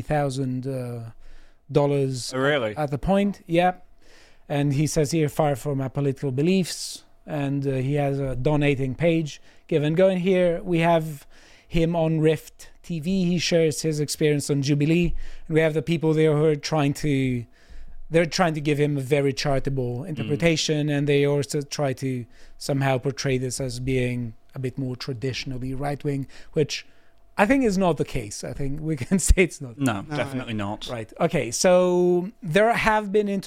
$20,000
really?
At the point. Yeah. And he says here, "Fire for my political beliefs." And he has a donating page, Give and Go. And here we have him on Rift TV. He shares his experience on Jubilee. And we have the people there who are trying to give him a very charitable interpretation, and they also try to somehow portray this as being a bit more traditionally right-wing, which I think is not the case. I think we can say it's not.
No, definitely not.
Right. Okay. So there have been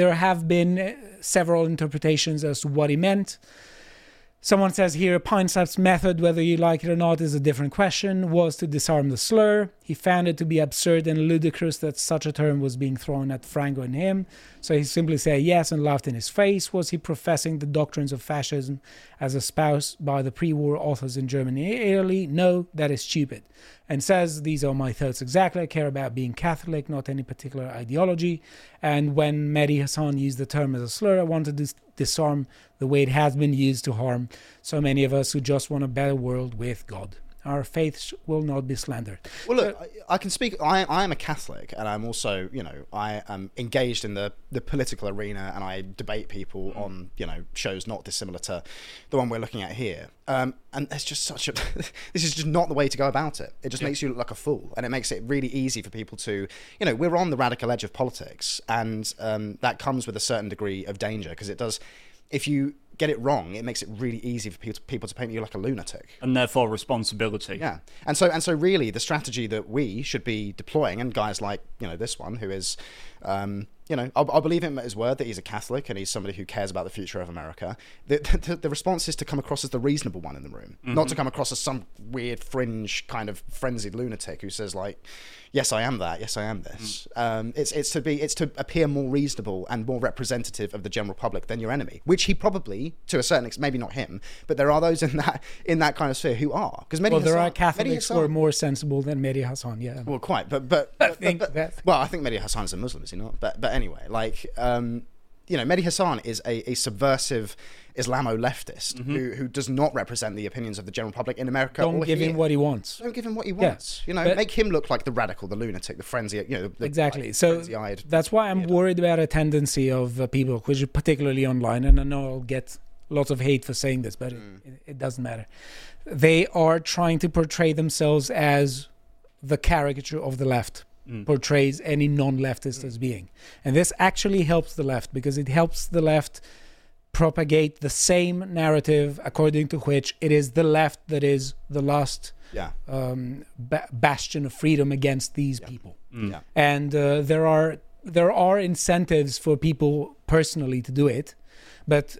several interpretations as to what he meant. Someone says here, PineSap's method, whether you like it or not, is a different question, was to disarm the slur. He found it to be absurd and ludicrous that such a term was being thrown at Franco and him. So he simply said yes and laughed in his face. Was he professing the doctrines of fascism as espoused by the pre-war authors in Germany and Italy? No, that is stupid. And says, these are my thoughts exactly. I care about being Catholic, not any particular ideology. And when Mehdi Hasan used the term as a slur, I wanted to disarm the way it has been used to harm so many of us who just want a better world with God. Our faith will not be slandered.
Well, look, I can speak. I am a Catholic, and I'm also, I am engaged in the political arena, and I debate people on, shows not dissimilar to the one we're looking at here. And there's just this is just not the way to go about it. It just makes you look like a fool, and it makes it really easy for people to, we're on the radical edge of politics, and that comes with a certain degree of danger, because it does, if you get it wrong, it makes it really easy for people to paint you like a lunatic,
and therefore responsibility.
Yeah, and so really the strategy that we should be deploying, and guys like this one who is, I'll believe him at his word that he's a Catholic and he's somebody who cares about the future of America. The response is to come across as the reasonable one in the room, not to come across as some weird fringe kind of frenzied lunatic who says like, yes, I am that. Yes, I am this. It's to appear more reasonable and more representative of the general public than your enemy, which he probably, to a certain extent, maybe not him, but there are those in that kind of sphere who are. Because
there are Catholics who are more sensible than Mehdi Hasan. Yeah.
Well, quite, but I think Mehdi Hasan is a Muslim, is he not? But anyway, like. Mehdi Hasan is a subversive Islamo-leftist who does not represent the opinions of the general public in America.
Don't give him what he wants.
Don't give him what he wants. Make him look like the radical, the lunatic, the frenzy.
Exactly. So that's why I'm worried about a tendency of people, which is particularly online, and I know I'll get lots of hate for saying this, but it doesn't matter. They are trying to portray themselves as the caricature of the left. Portrays any non-leftist as being. And this actually helps the left, because it helps the left propagate the same narrative according to which it is the left that is the last bastion of freedom against these people. And there are incentives for people personally to do it, but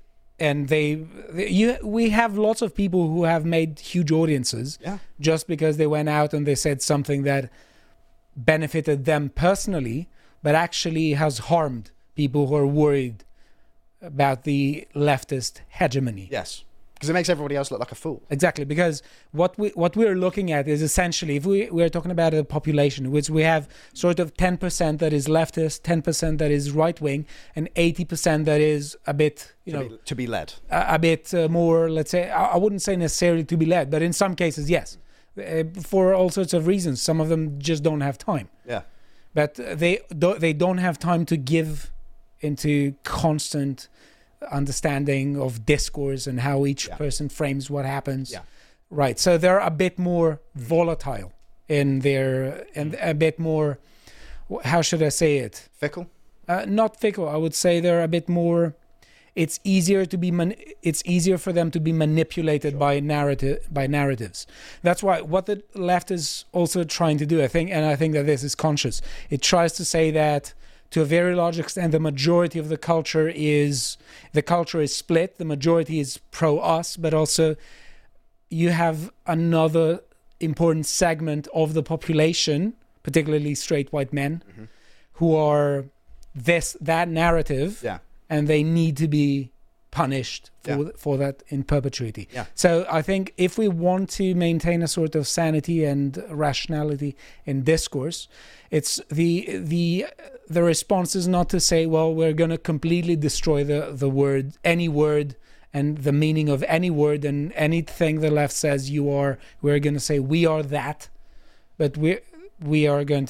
we have lots of people who have made huge audiences just because they went out and they said something that benefited them personally, but actually has harmed people who are worried about the leftist hegemony.
Yes, because it makes everybody else look like a fool.
Exactly, because what we're looking at is essentially, if we're talking about a population in which we have sort of 10% that is leftist, 10% that is right-wing, and 80% that is a bit,
to be led.
A bit more, let's say, I wouldn't say necessarily to be led, but in some cases, yes. For all sorts of reasons. Some of them just don't have time.
Yeah.
But they don't have time to give into constant understanding of discourse and how each person frames what happens.
Yeah.
Right. So they're a bit more volatile in their, and a bit more, how should I say it?
Fickle?
Not fickle. I would say they're a bit more, it's easier for them to be manipulated by narratives. That's why what the left is also trying to do, I think that this is conscious. It tries to say that to a very large extent, the majority of the culture is split. The majority is pro us, but also you have another important segment of the population, particularly straight white men, who are that narrative.
Yeah.
And they need to be punished for that in perpetuity.
Yeah.
So I think if we want to maintain a sort of sanity and rationality in discourse, it's the response is not to say, well, we're going to completely destroy the word, any word, and the meaning of any word, and anything the left says we're going to say we are that, but we're going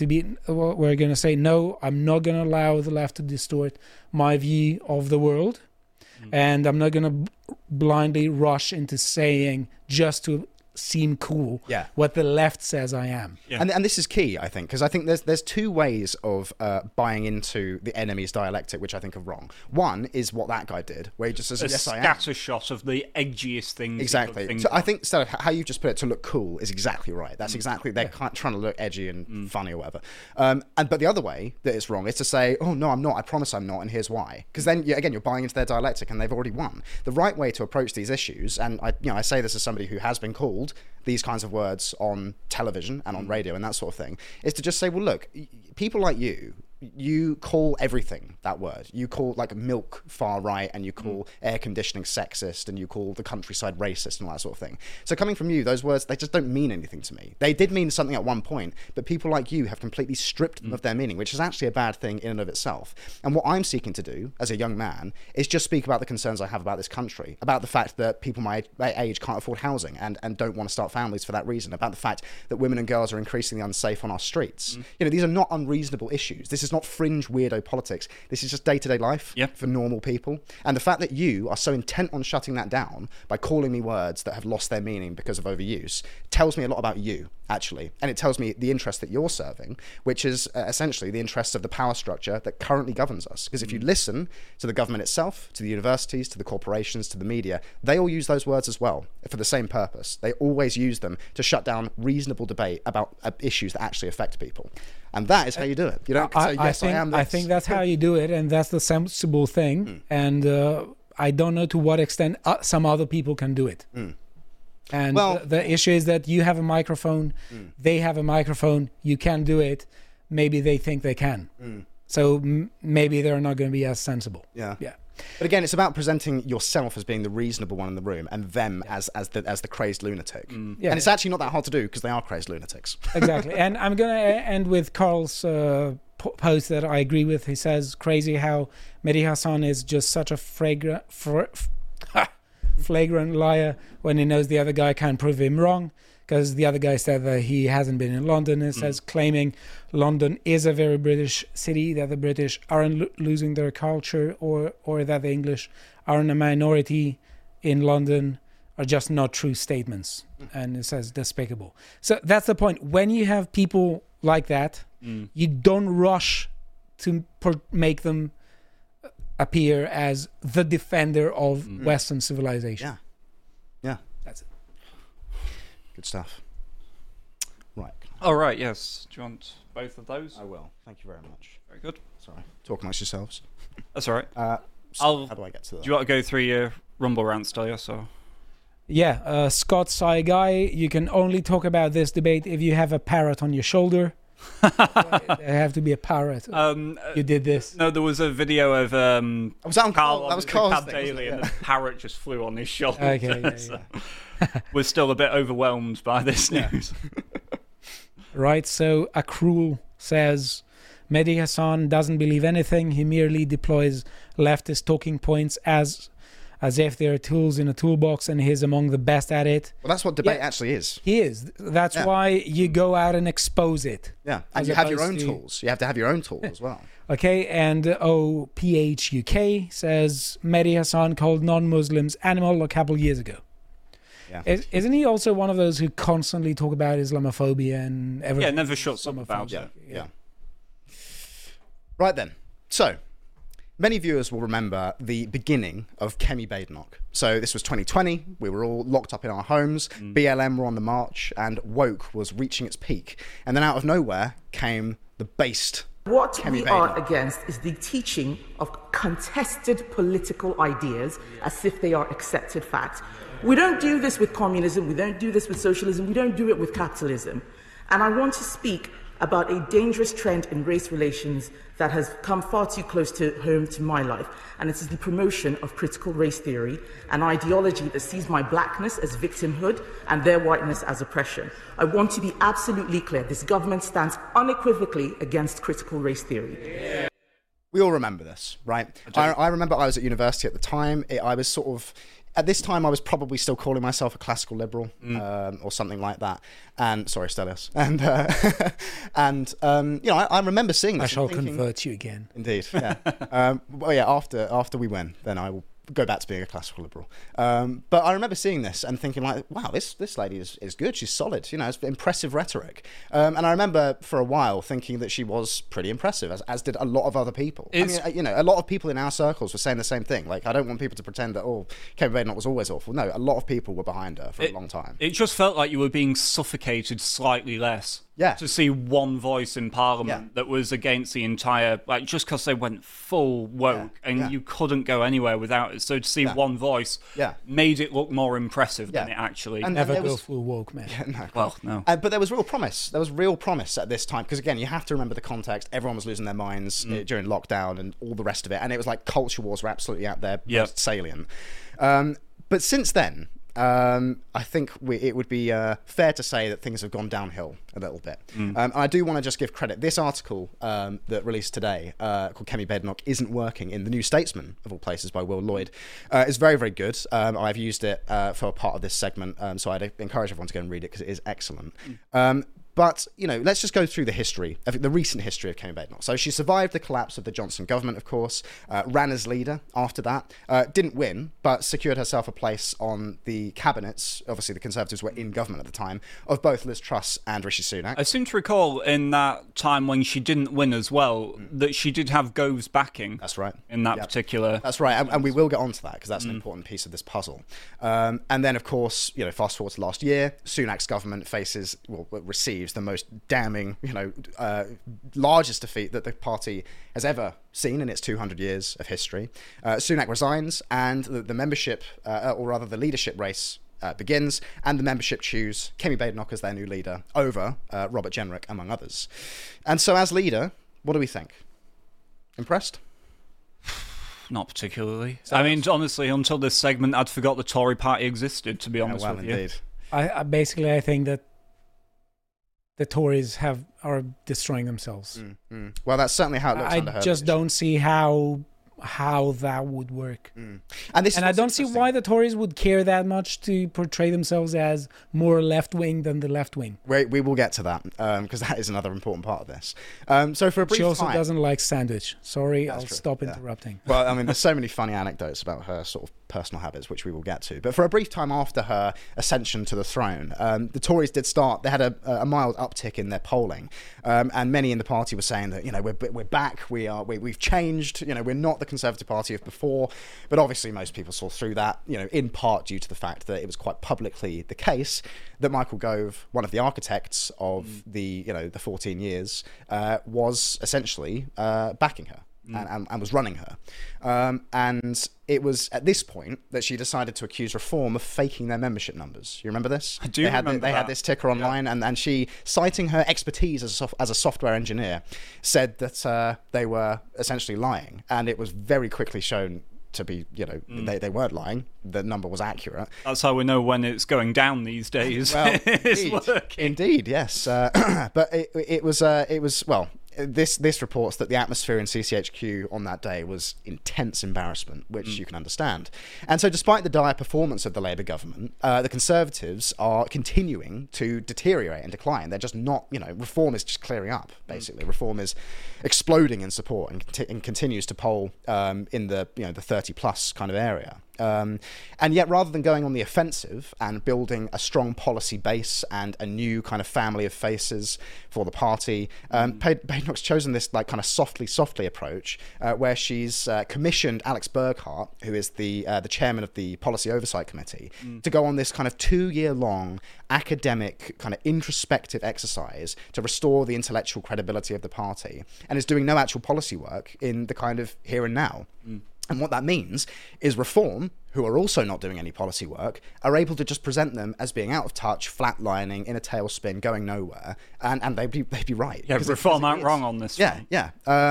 to say, no, I'm not going to allow the left to distort my view of the world. And I'm not going to blindly rush into saying just to seem cool what the left says I am.
Yeah. And this is key, I think, because I think there's two ways of buying into the enemy's dialectic, which I think are wrong. One is what that guy did, where he just says, yes, I am.
A scattershot of the edgiest things.
Exactly. So I think, Stella, how you've just put it, to look cool is exactly right. That's exactly, they're trying to look edgy and funny or whatever. But the other way that it's wrong is to say, oh, no, I'm not. I promise I'm not, and here's why. Because then, again, you're buying into their dialectic, and they've already won. The right way to approach these issues, and I say this as somebody who has been called these kinds of words on television and on radio and that sort of thing, is to just say, well, look, people like you call everything that word. You call like milk far right, and you call air conditioning sexist, and you call the countryside racist and all that sort of thing. So coming from you, those words, they just don't mean anything to me. They did mean something at one point, but people like you have completely stripped them of their meaning, which is actually a bad thing in and of itself. And what I'm seeking to do as a young man is just speak about the concerns I have about this country, about the fact that people my age can't afford housing and don't want to start families for that reason, about the fact that women and girls are increasingly unsafe on our streets. These are not unreasonable issues. This is not fringe weirdo politics. This is just day-to-day life for normal people. And the fact that you are so intent on shutting that down by calling me words that have lost their meaning because of overuse tells me a lot about you, actually. And it tells me the interest that you're serving, which is essentially the interests of the power structure that currently governs us. Because if you listen to the government itself, to the universities, to the corporations, to the media, they all use those words as well for the same purpose. They always use them to shut down reasonable debate about issues that actually affect people. And that is how you do it. You don't say, yes, I am this.
I think that's how you do it, and that's the sensible thing. And I don't know to what extent some other people can do it. And the issue is that you have a microphone, they have a microphone, you can do it. Maybe they think they can. So maybe they're not going to be as sensible.
Yeah. But again, it's about presenting yourself as being the reasonable one in the room, and them as the crazed lunatic. And it's actually not that hard to do, because they are crazed lunatics.
Exactly. And I'm going to end with Carl's post that I agree with. He says, crazy how Mehdi Hasan is just such a flagrant liar when he knows the other guy can't prove him wrong, because the other guy said that he hasn't been in London. It says, claiming London is a very British city, that the British aren't losing their culture, or that the English aren't a minority in London, are just not true statements. And it says despicable. So that's the point. When you have people like that, you don't rush to make them appear as the defender of Western civilization.
Yeah.
That's it.
Good stuff. Right.
All right, yes. Do you want both of those?
I will. Thank you very much.
Very good.
Sorry. Talk amongst yourselves.
That's all right.
How do I get to that?
Do you want to go through your Rumble rant still, yes? Or?
Yeah, Scott Saigai, you can only talk about this debate if you have a parrot on your shoulder. There have to be a parrot. You did this.
No, there was a video of
was that on
Carl.
That was Carl's
Cab
thing,
Daily, and the parrot just flew on his shoulder.
Okay,
So we're still a bit overwhelmed by this news.
Right, so Akrul says, Mehdi Hasan doesn't believe anything. He merely deploys leftist talking points as if they're tools in a toolbox, and he's among the best at it.
Well, that's what debate actually is.
He is. That's why you go out and expose it.
Yeah, and you have your own tools. You have to have your own tools as well.
Okay, and OPHUK says, Mehdi Hasan called non-Muslims animal a couple years ago.
Yeah.
Isn't he also one of those who constantly talk about Islamophobia and everything?
Yeah, never shuts up about it.
Yeah. Right then. So, many viewers will remember the beginning of Kemi Badenoch. So this was 2020. We were all locked up in our homes. BLM were on the march, and woke was reaching its peak. And then out of nowhere came the based
What
Kemi
we are
Badenoch.
against is the teaching of contested political ideas as if they are accepted facts. We don't do this with communism. We don't do this with socialism. We don't do it with capitalism. And I want to speak about a dangerous trend in race relations that has come far too close to home to my life. And it is the promotion of critical race theory, an ideology that sees my blackness as victimhood and their whiteness as oppression. I want to be absolutely clear. This government stands unequivocally against critical race theory.
Yeah. We all remember this, right? I remember I was at university at the time. I was sort of... At this time, I was probably still calling myself a classical liberal or something like that. And sorry, Stelios. And I remember seeing this.
I shall convert you again.
Indeed. Yeah. Well, yeah. After we win, then I will go back to being a classical liberal. But I remember seeing this and thinking like, wow, this lady is good. She's solid. You know, it's impressive rhetoric. And I remember for a while thinking that she was pretty impressive, as did a lot of other people. I mean, you know, a lot of people in our circles were saying the same thing. Like, I don't want people to pretend that, Kemi Badenoch was always awful. No, a lot of people were behind her for a long time.
It just felt like you were being suffocated slightly less.
Yeah.
To see one voice in Parliament that was against the entire, like, just because they went full woke and you couldn't go anywhere without it. So to see one voice made it look more impressive than it actually.
And never go full woke, man.
No.
But there was real promise. There was real promise at this time. Because again, you have to remember the context. Everyone was losing their minds during lockdown and all the rest of it. And it was like culture wars were absolutely out there, most salient. But since then, I think it would be fair to say that things have gone downhill a little bit. I do want to just give credit. This article that released today, called Kemi Badenoch Isn't Working, in the New Statesman, of all places, by Will Lloyd, is very, very good. I've used it for a part of this segment, so I'd encourage everyone to go and read it because it is excellent. But, you know, let's just go through the recent history of Kemi Badenoch. So she survived the collapse of the Johnson government, of course, ran as leader after that, didn't win, but secured herself a place on the cabinets, obviously the Conservatives were in government at the time, of both Liz Truss and Rishi Sunak.
I seem to recall in that time when she didn't win as well, that she did have Gove's backing.
That's right.
In that particular...
That's right, and we will get onto that, because that's an important piece of this puzzle. And then, of course, you know, fast forward to last year, Sunak's government receives the most damning, largest defeat that the party has ever seen in its 200 years of history. Sunak resigns, and the membership, or rather the leadership race, begins, and the membership choose Kemi Badenoch as their new leader over Robert Jenrick, among others. And so, as leader, what do we think? Impressed?
Not particularly. I mean, honestly, until this segment, I'd forgot the Tory party existed, to be honest with you.
Indeed.
I think that the Tories are destroying themselves.
Well, that's certainly how it looks under her.
I just don't see how that would work.
And
I don't see why the Tories would care that much to portray themselves as more left-wing than the left-wing.
We will get to that, because that is another important part of this. So for a brief
She also
time,
doesn't like sandwich. Sorry,
That's
I'll
true,
stop interrupting.
Well, I mean, there's so many funny anecdotes about her sort of personal habits, which we will get to. But for a brief time after her ascension to the throne, the Tories did start. They had a mild uptick in their polling, and many in the party were saying that, you know, we're back. We've changed. You know, we're not the Conservative Party of before. But obviously, most people saw through that. You know, in part due to the fact that it was quite publicly the case that Michael Gove, one of the architects of the 14 years, was essentially backing her. And was running her. And it was at this point that she decided to accuse Reform of faking their membership numbers. You remember this?
I do remember
They had this ticker online, and she, citing her expertise as a software engineer, said that they were essentially lying. And it was very quickly shown to be, they weren't lying. The number was accurate.
That's how we know when it's going down these days.
Well, indeed, yes. But it was well. This reports that the atmosphere in CCHQ on that day was intense embarrassment, which you can understand. And so despite the dire performance of the Labour government, the Conservatives are continuing to deteriorate and decline. They're just not, Reform is just clearing up, basically. Reform is exploding in support and continues to poll in the 30-plus kind of area. And yet, rather than going on the offensive and building a strong policy base and a new kind of family of faces for the party, Badenoch's chosen this like kind of softly approach, where she's commissioned Alex Burghardt, who is the chairman of the Policy Oversight Committee, to go on this kind of 2-year-long academic kind of introspective exercise to restore the intellectual credibility of the party, and is doing no actual policy work in the kind of here and now. And what that means is Reform, who are also not doing any policy work, are able to just present them as being out of touch, flatlining, in a tailspin, going nowhere, and they'd be right.
Yeah, Reform aren't wrong on this one.
Yeah.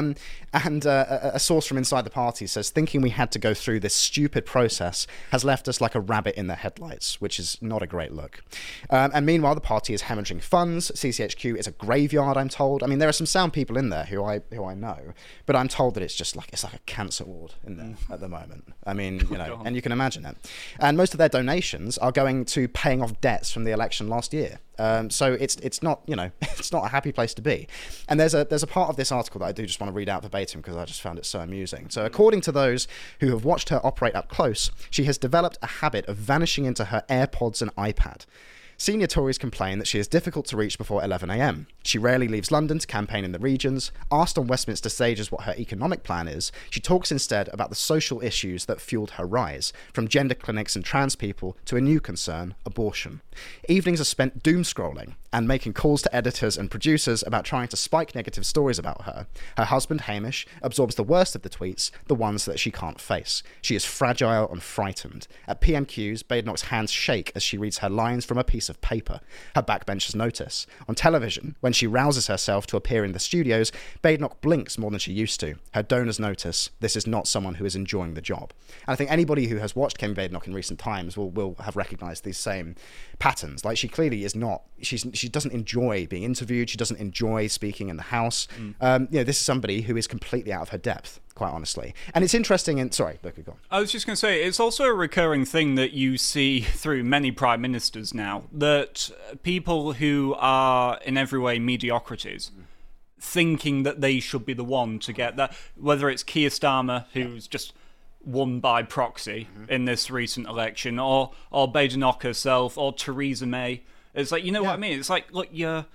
And a source from inside the party says, thinking we had to go through this stupid process has left us like a rabbit in the headlights, which is not a great look. And meanwhile, the party is hemorrhaging funds. CCHQ is a graveyard, I'm told. I mean, there are some sound people in there who I know, but I'm told that it's like a cancer ward in there at the moment. I mean, and you can imagine it. And most of their donations are going to paying off debts from the election last year. So it's not it's not a happy place to be. And there's a part of this article that I do just want to read out verbatim because I just found it so amusing. So according to those who have watched her operate up close, she has developed a habit of vanishing into her AirPods and iPad. Senior Tories complain that she is difficult to reach before 11 a.m. She rarely leaves London to campaign in the regions. Asked on Westminster stages what her economic plan is, she talks instead about the social issues that fueled her rise, from gender clinics and trans people to a new concern, abortion. Evenings are spent doom-scrolling and making calls to editors and producers about trying to spike negative stories about her. Her husband, Hamish, absorbs the worst of the tweets, the ones that she can't face. She is fragile and frightened. At PMQs, Badenoch's hands shake as she reads her lines from a piece of paper. Her backbenchers notice. On television, when she rouses herself to appear in the studios, Badenoch blinks more than she used to. Her donors notice this is not someone who is enjoying the job. And I think anybody who has watched Kemi Badenoch in recent times will have recognised these same patterns. Like, she clearly is not, she doesn't enjoy being interviewed, she doesn't enjoy speaking in the House. This is somebody who is completely out of her depth, quite honestly. And it's interesting, and sorry, Luca, go on.
I was just going to say, it's also a recurring thing that you see through many prime ministers now, that people who are in every way mediocrities, thinking that they should be the one to get that, whether it's Keir Starmer, who's just won by proxy in this recent election, or Badenoch herself, or Theresa May. It's like, what I mean? It's like, look, you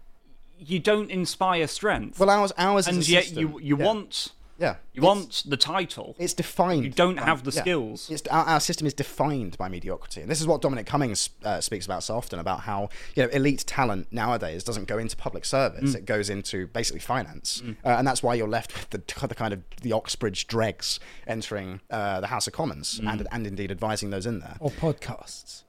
don't inspire strength.
Well, ours
and
is a
yet
system.
you want...
Yeah,
you want the title.
It's defined.
You don't have the skills.
Our system is defined by mediocrity, and this is what Dominic Cummings speaks about so often, about how elite talent nowadays doesn't go into public service; it goes into basically finance, and that's why you're left with the kind of the Oxbridge dregs entering the House of Commons and indeed advising those in there.
Or podcasts.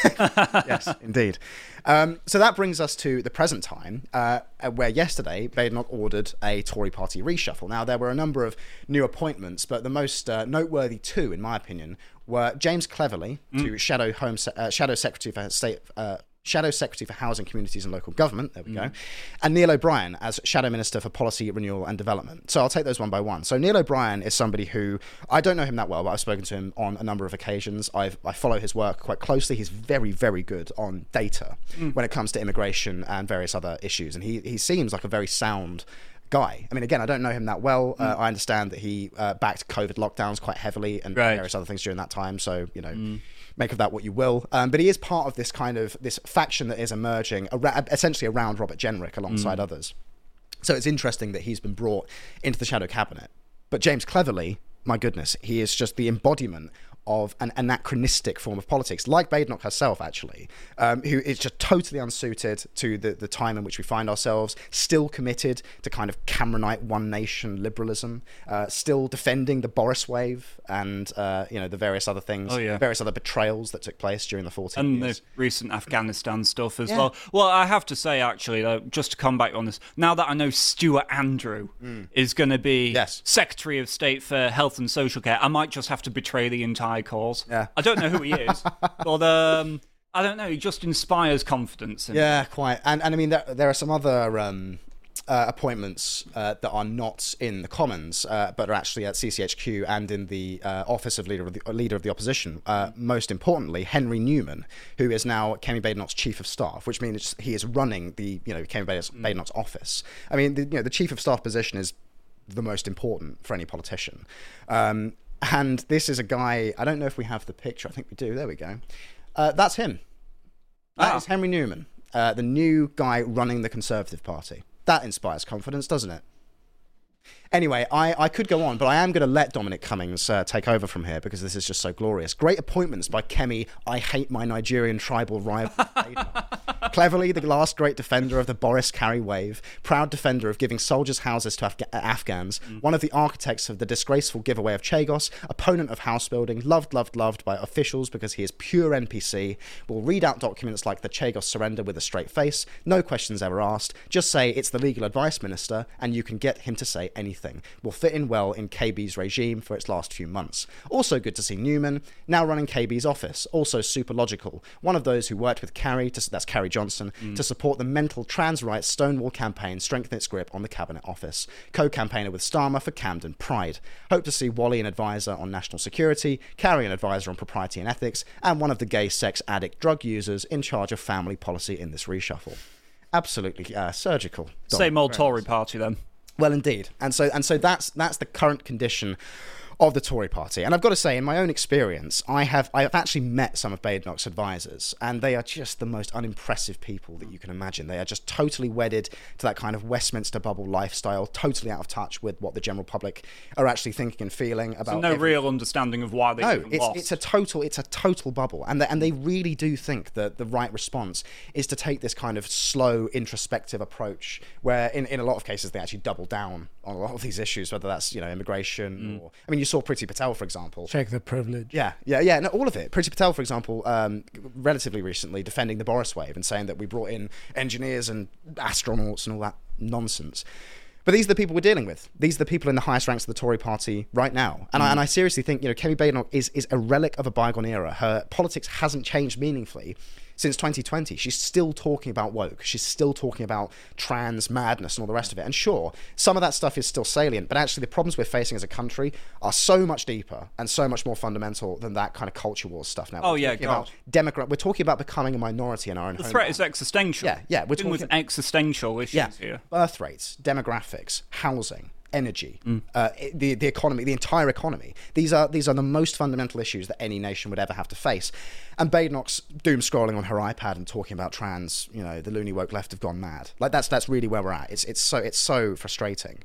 Yes, indeed. So that brings us to the present time, where yesterday Badenoch ordered a Tory party reshuffle. Now, there were a number of new appointments, but the most noteworthy two, in my opinion, were James Cleverly to Shadow Secretary for State Shadow Secretary for Housing, Communities and Local Government, there we go, and Neil O'Brien as Shadow Minister for Policy, Renewal and Development. So I'll take those one by one. So Neil O'Brien is somebody who, I don't know him that well, but I've spoken to him on a number of occasions. I follow his work quite closely. He's very, very good on data when it comes to immigration and various other issues. And he seems like a very sound guy. I mean, again, I don't know him that well. I understand that he backed COVID lockdowns quite heavily and various other things during that time. So, you know, make of that what you will. But he is part of this kind of this faction that is emerging essentially around Robert Jenrick alongside others. So it's interesting that he's been brought into the shadow cabinet. But James Cleverly, my goodness, he is just the embodiment of an anachronistic form of politics, like Badenoch herself, actually, who is just totally unsuited to the time in which we find ourselves, still committed to kind of Cameronite one nation liberalism, still defending the Boris wave and, you know, the various other things, various other betrayals that took place during the 14 years.
And the recent Afghanistan stuff as well. Well, I have to say, actually, just to come back on this, now that I know Stuart Andrew is going to be Secretary of State for Health and Social Care, I might just have to betray the entire cause. I don't know who he is, but I don't know. He just inspires confidence.
Quite. And I mean, there are some other appointments that are not in the Commons, but are actually at CCHQ and in the office of leader of the opposition. Most importantly, Henry Newman, who is now Kemi Badenoch's chief of staff, which means he is running the Kemi Badenoch's office. I mean, the chief of staff position is the most important for any politician. And this is a guy, I don't know if we have the picture. I think we do. There we go. That's him. That is Henry Newman, the new guy running the Conservative Party. That inspires confidence, doesn't it? Anyway, I could go on, but I am going to let Dominic Cummings take over from here because this is just so glorious. Great appointments by Kemi, I hate my Nigerian tribal rival. Cleverly, the last great defender of the Boris Carey wave, proud defender of giving soldiers houses to Afghans, one of the architects of the disgraceful giveaway of Chagos, opponent of house building, loved by officials because he is pure NPC, will read out documents like the Chagos surrender with a straight face, no questions ever asked, just say it's the legal advice minister and you can get him to say anything. Will fit in well in KB's regime for its last few months. Also good to see Newman, now running KB's office, also super logical, one of those who worked with Carey, that's Carey Johnson, to support the mental trans rights Stonewall campaign strengthen its grip on the Cabinet Office. Co-campaigner with Starmer for Camden Pride. Hope to see Wally an advisor on national security, Carey an advisor on propriety and ethics, and one of the gay sex addict drug users in charge of family policy in this reshuffle. Absolutely surgical.
Same old Tory party then.
Well, indeed. And so that's the current condition of the Tory party. And I've got to say, in my own experience, I've actually met some of Badenoch's advisors, and they are just the most unimpressive people that you can imagine. They are just totally wedded to that kind of Westminster bubble lifestyle, totally out of touch with what the general public are actually thinking and feeling about.
So no real understanding of why they lost.
It's a total bubble, and they really do think that the right response is to take this kind of slow, introspective approach, where in a lot of cases they actually double down on a lot of these issues, whether that's immigration or you saw Priti Patel, for example.
Check the privilege.
Yeah. No, all of it. Priti Patel, for example, relatively recently defending the Boris wave and saying that we brought in engineers and astronauts and all that nonsense. But these are the people we're dealing with. These are the people in the highest ranks of the Tory party right now. And I seriously think, Kemi Badenoch is a relic of a bygone era. Her politics hasn't changed meaningfully since 2020. She's still talking about woke. She's still talking about trans madness and all the rest of it. And sure, some of that stuff is still salient, but actually the problems we're facing as a country are so much deeper and so much more fundamental than that kind of culture wars stuff now. We're talking about becoming a minority in our own home.
The threat is existential.
Yeah.
We're talking with existential issues here.
Birth rates, demographics, housing, energy, the economy, the entire economy. These are the most fundamental issues that any nation would ever have to face. And Badenoch's doom scrolling on her iPad and talking about trans, the loony woke left have gone mad. Like that's really where we're at. It's so frustrating.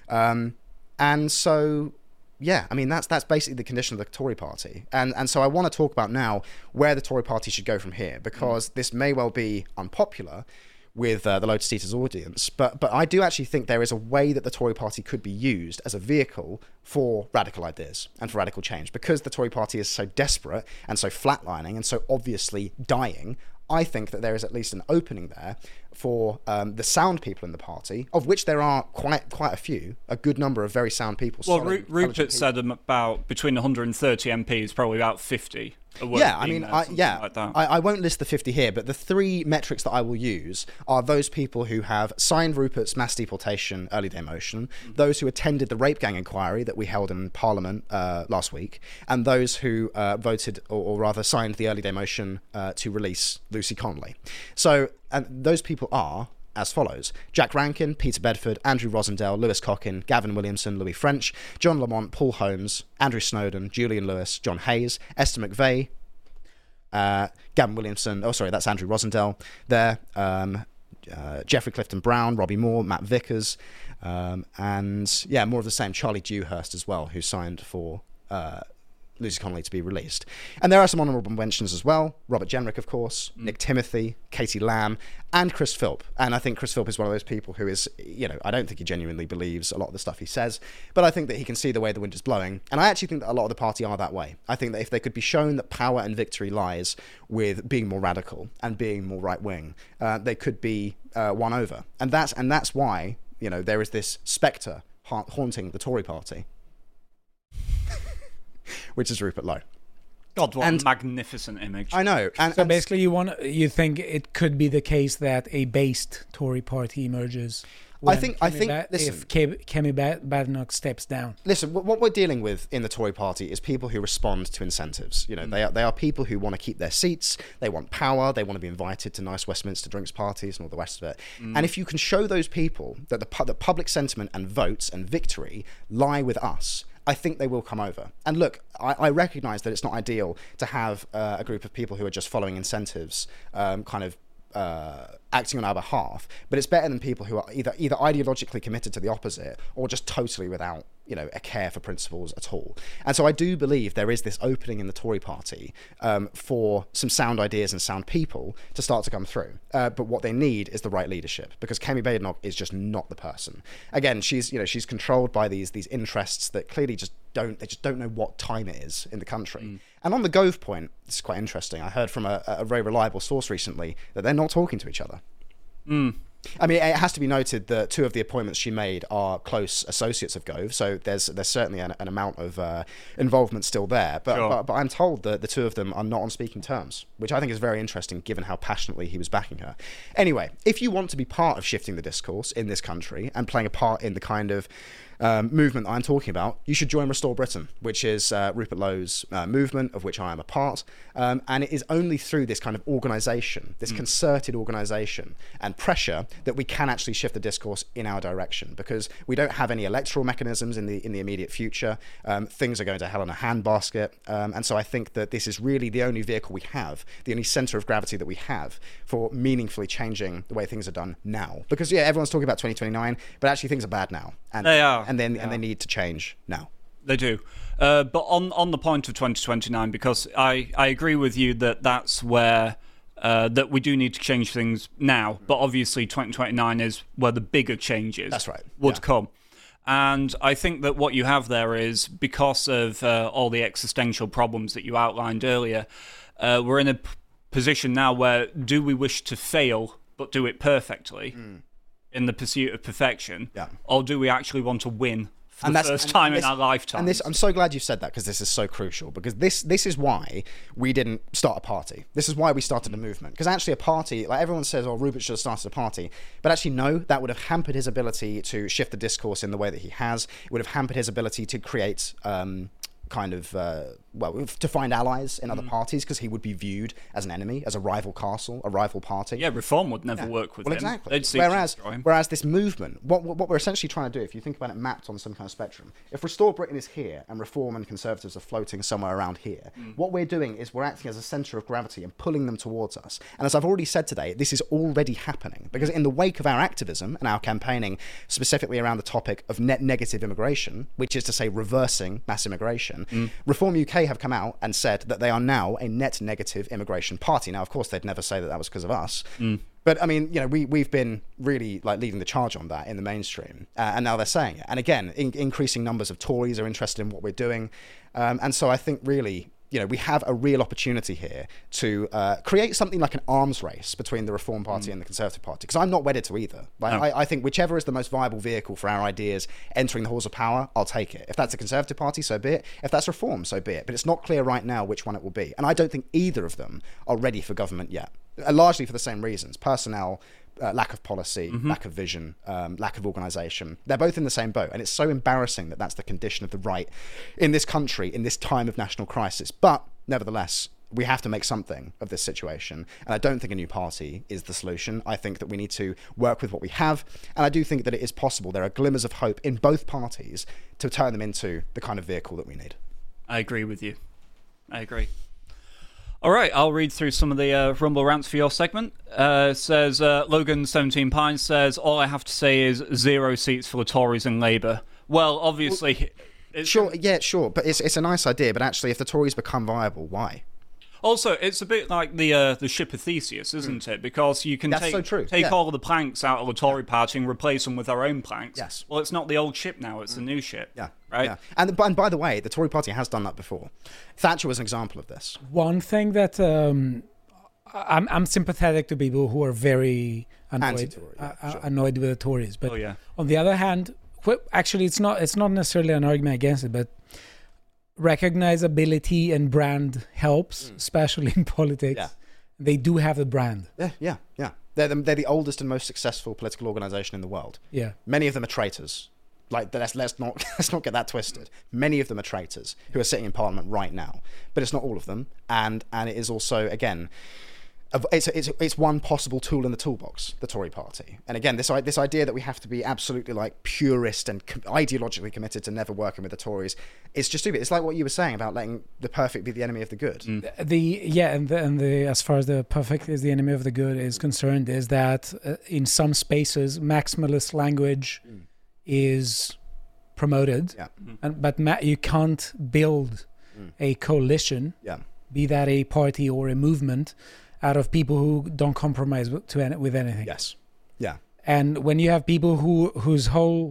And so yeah, I mean that's basically the condition of the Tory party. And so I want to talk about now where the Tory party should go from here, because this may well be unpopular with the Lotus Eaters audience, but I do actually think there is a way that the Tory party could be used as a vehicle for radical ideas and for radical change. Because the Tory party is so desperate and so flatlining and so obviously dying, I think that there is at least an opening there for the sound people in the party, of which there are quite a few, a good number of very sound people.
Well, Rupert said about between 130 MPs, probably about 50.
Yeah, I mean, I won't list the 50 here, but the three metrics that I will use are those people who have signed Rupert's mass deportation early day motion, those who attended the rape gang inquiry that we held in Parliament last week, and those who voted, or rather signed the early day motion to release Lucy Connolly. So those people are as follows: Jack Rankin, Peter Bedford, Andrew Rosendale, Lewis Cockin, Gavin Williamson, Louis French, John Lamont, Paul Holmes, Andrew Snowden, Julian Lewis, John Hayes, Esther McVeigh, Gavin Williamson, that's Andrew Rosendale there, Geoffrey Clifton Brown, Robbie Moore, Matt Vickers, and more of the same, Charlie Dewhurst as well, who signed for Lucy Connolly to be released. And there are some honourable mentions as well. Robert Jenrick, of course, Nick Timothy, Katie Lamb, and Chris Philp. And I think Chris Philp is one of those people who is, I don't think he genuinely believes a lot of the stuff he says, but I think that he can see the way the wind is blowing. And I actually think that a lot of the party are that way. I think that if they could be shown that power and victory lies with being more radical and being more right-wing, they could be won over. And that's why, there is this spectre haunting the Tory party, which is Rupert Lowe.
God, what a magnificent image.
I know.
So basically you think it could be the case that a based Tory party emerges if Kemi Badenoch steps down.
Listen, what we're dealing with in the Tory party is people who respond to incentives. They are people who want to keep their seats, they want power, they want to be invited to nice Westminster drinks parties and all the rest of it. And if you can show those people that the public sentiment and votes and victory lie with us, I think they will come over. And look, I recognise that it's not ideal to have a group of people who are just following incentives, acting on our behalf, but it's better than people who are either ideologically committed to the opposite or just totally without a care for principles at all. And so I do believe there is this opening in the Tory party for some sound ideas and sound people to start to come through. But what they need is the right leadership, because Kemi Badenoch is just not the person. Again, she's controlled by these interests that clearly just don't know what time it is in the country. And on the Gove point, this is quite interesting. I heard from a very reliable source recently that they're not talking to each other. I mean, it has to be noted that two of the appointments she made are close associates of Gove, so there's certainly an amount of involvement still there. But I'm told that the two of them are not on speaking terms, which I think is very interesting given how passionately he was backing her. Anyway, if you want to be part of shifting the discourse in this country and playing a part in the kind of movement I'm talking about, you should join Restore Britain, which is Rupert Lowe's movement, of which I am a part. And it is only through this kind of organisation, this concerted organisation and pressure that we can actually shift the discourse in our direction, because we don't have any electoral mechanisms in the immediate future. Things are going to hell in a handbasket. And so I think that this is really the only vehicle we have, the only centre of gravity that we have for meaningfully changing the way things are done now. Because, everyone's talking about 2029, but actually things are bad now. And
they are.
And they need to change now.
They do. But on the point of 2029, because I agree with you that that's where that we do need to change things now. But obviously 2029 is where the bigger changes would come. And I think that what you have there is, because of all the existential problems that you outlined earlier, we're in a position now where, do we wish to fail but do it perfectly in the pursuit of perfection, or do we actually want to win for the first time in our lifetime?
And I'm so glad you said that, because this is so crucial, because this is why we didn't start a party. This is why we started a movement, because actually a party, like everyone says, Rupert should have started a party, but actually no, that would have hampered his ability to shift the discourse in the way that he has. It would have hampered his ability to create to find allies in other parties, because he would be viewed as an enemy, as a rival castle, a rival party.
Yeah, Reform would never work with him.
Exactly. Whereas this movement, what we're essentially trying to do, if you think about it mapped on some kind of spectrum, if Restore Britain is here and Reform and Conservatives are floating somewhere around here, what we're doing is we're acting as a centre of gravity and pulling them towards us. And as I've already said today, this is already happening, because in the wake of our activism and our campaigning specifically around the topic of net negative immigration, which is to say reversing mass immigration, Reform UK have come out and said that they are now a net negative immigration party. Now, of course, they'd never say that was because of us. But I mean, we've been really leading the charge on that in the mainstream, and now they're saying it. And again, increasing numbers of Tories are interested in what we're doing, and so I think really we have a real opportunity here to create something like an arms race between the Reform Party and the Conservative Party, because I'm not wedded to either. I think whichever is the most viable vehicle for our ideas entering the halls of power, I'll take it. If that's the Conservative Party, so be it. If that's Reform, so be it. But it's not clear right now which one it will be. And I don't think either of them are ready for government yet, largely for the same reasons. Personnel, lack of policy, lack of vision, lack of organisation. They're both in the same boat. And it's so embarrassing that that's the condition of the right in this country, in this time of national crisis. But nevertheless, we have to make something of this situation. And I don't think a new party is the solution. I think that we need to work with what we have. And I do think that it is possible. There are glimmers of hope in both parties to turn them into the kind of vehicle that we need.
I agree with you. I agree. All right, I'll read through some of the Rumble rants for your segment. Says Logan 17 Pines says, all I have to say is 0 seats for the Tories and Labour. Well, obviously...
Sure, but it's a nice idea, but actually if the Tories become viable, why?
Also, it's a bit like the ship of Theseus, isn't it? Because you can take all of the planks out of the Tory party and replace them with our own planks.
Yes.
Well, it's not the old ship now, it's the new ship.
Yeah.
Right?
Yeah. And by the way, the Tory party has done that before. Thatcher was an example of this.
One thing that I'm sympathetic to people who are very annoyed with the Tories. But on the other hand, actually, it's not necessarily an argument against it, but recognizability and brand helps, especially in politics. Yeah. They do have the brand.
Yeah. They're the oldest and most successful political organization in the world.
Yeah.
Many of them are traitors. Like, let's not get that twisted. Many of them are traitors who are sitting in Parliament right now, but it's not all of them. And it is also, again, it's one possible tool in the toolbox, the Tory party. And again, this idea that we have to be absolutely like purist and ideologically committed to never working with the Tories, it's just stupid. It's like what you were saying about letting the perfect be the enemy of the good.
As far as the perfect is the enemy of the good is concerned, is that in some spaces maximalist language is promoted, but you can't build a coalition, be that a party or a movement, out of people who don't compromise with anything.
Yes. Yeah.
And when you have people whose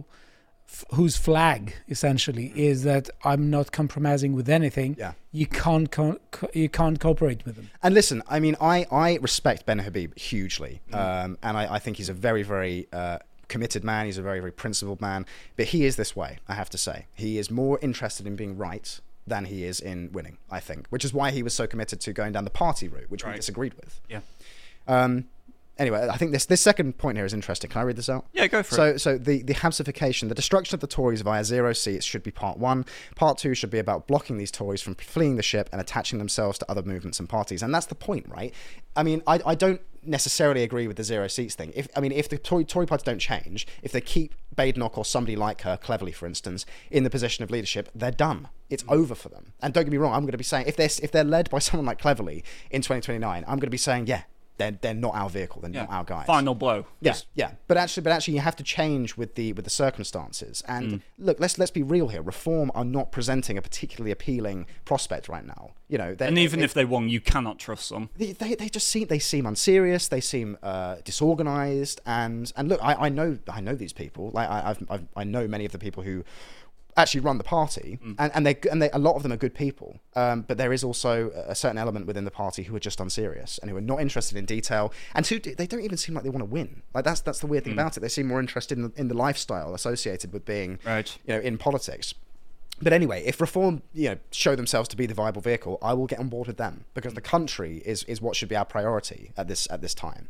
flag essentially is that I'm not compromising with anything, you can't cooperate with them.
And listen, I mean, I respect Ben Habib hugely, and I think he's a very, very committed man. He's a very, very principled man. But he is this way, I have to say. He is more interested in being right than he is in winning, I think, which is why he was so committed to going down the party route, which we disagreed with.
Yeah.
Anyway, I think this second point here is interesting. Can I read this out?
Yeah, go for it.
So the Habsification, the destruction of the Tories via 0 seats should be part 1. Part 2 should be about blocking these Tories from fleeing the ship and attaching themselves to other movements and parties. And that's the point, right? I mean, I don't necessarily agree with the 0 seats thing. If the Tory party don't change, if they keep Badenoch or somebody like her, Cleverly for instance, in the position of leadership, they're done. It's over for them. And don't get me wrong, I'm going to be saying, if they're led by someone like Cleverly in 2029, I'm going to be saying, they're not our vehicle. They're not our guys.
Final blow.
Yeah. But actually, you have to change with the circumstances. And look, let's be real here. Reform are not presenting a particularly appealing prospect right now.
And even if they won, you cannot trust them.
They just seem unserious. They seem disorganized. And look, I know these people. Like I know many of the people who actually run the party, and they a lot of them are good people, but there is also a certain element within the party who are just unserious and who are not interested in detail, and they don't even seem like they want to win. Like that's the weird thing about it. They seem more interested in the lifestyle associated with being in politics. But anyway, if Reform show themselves to be the viable vehicle, I will get on board with them, because the country is what should be our priority at this time.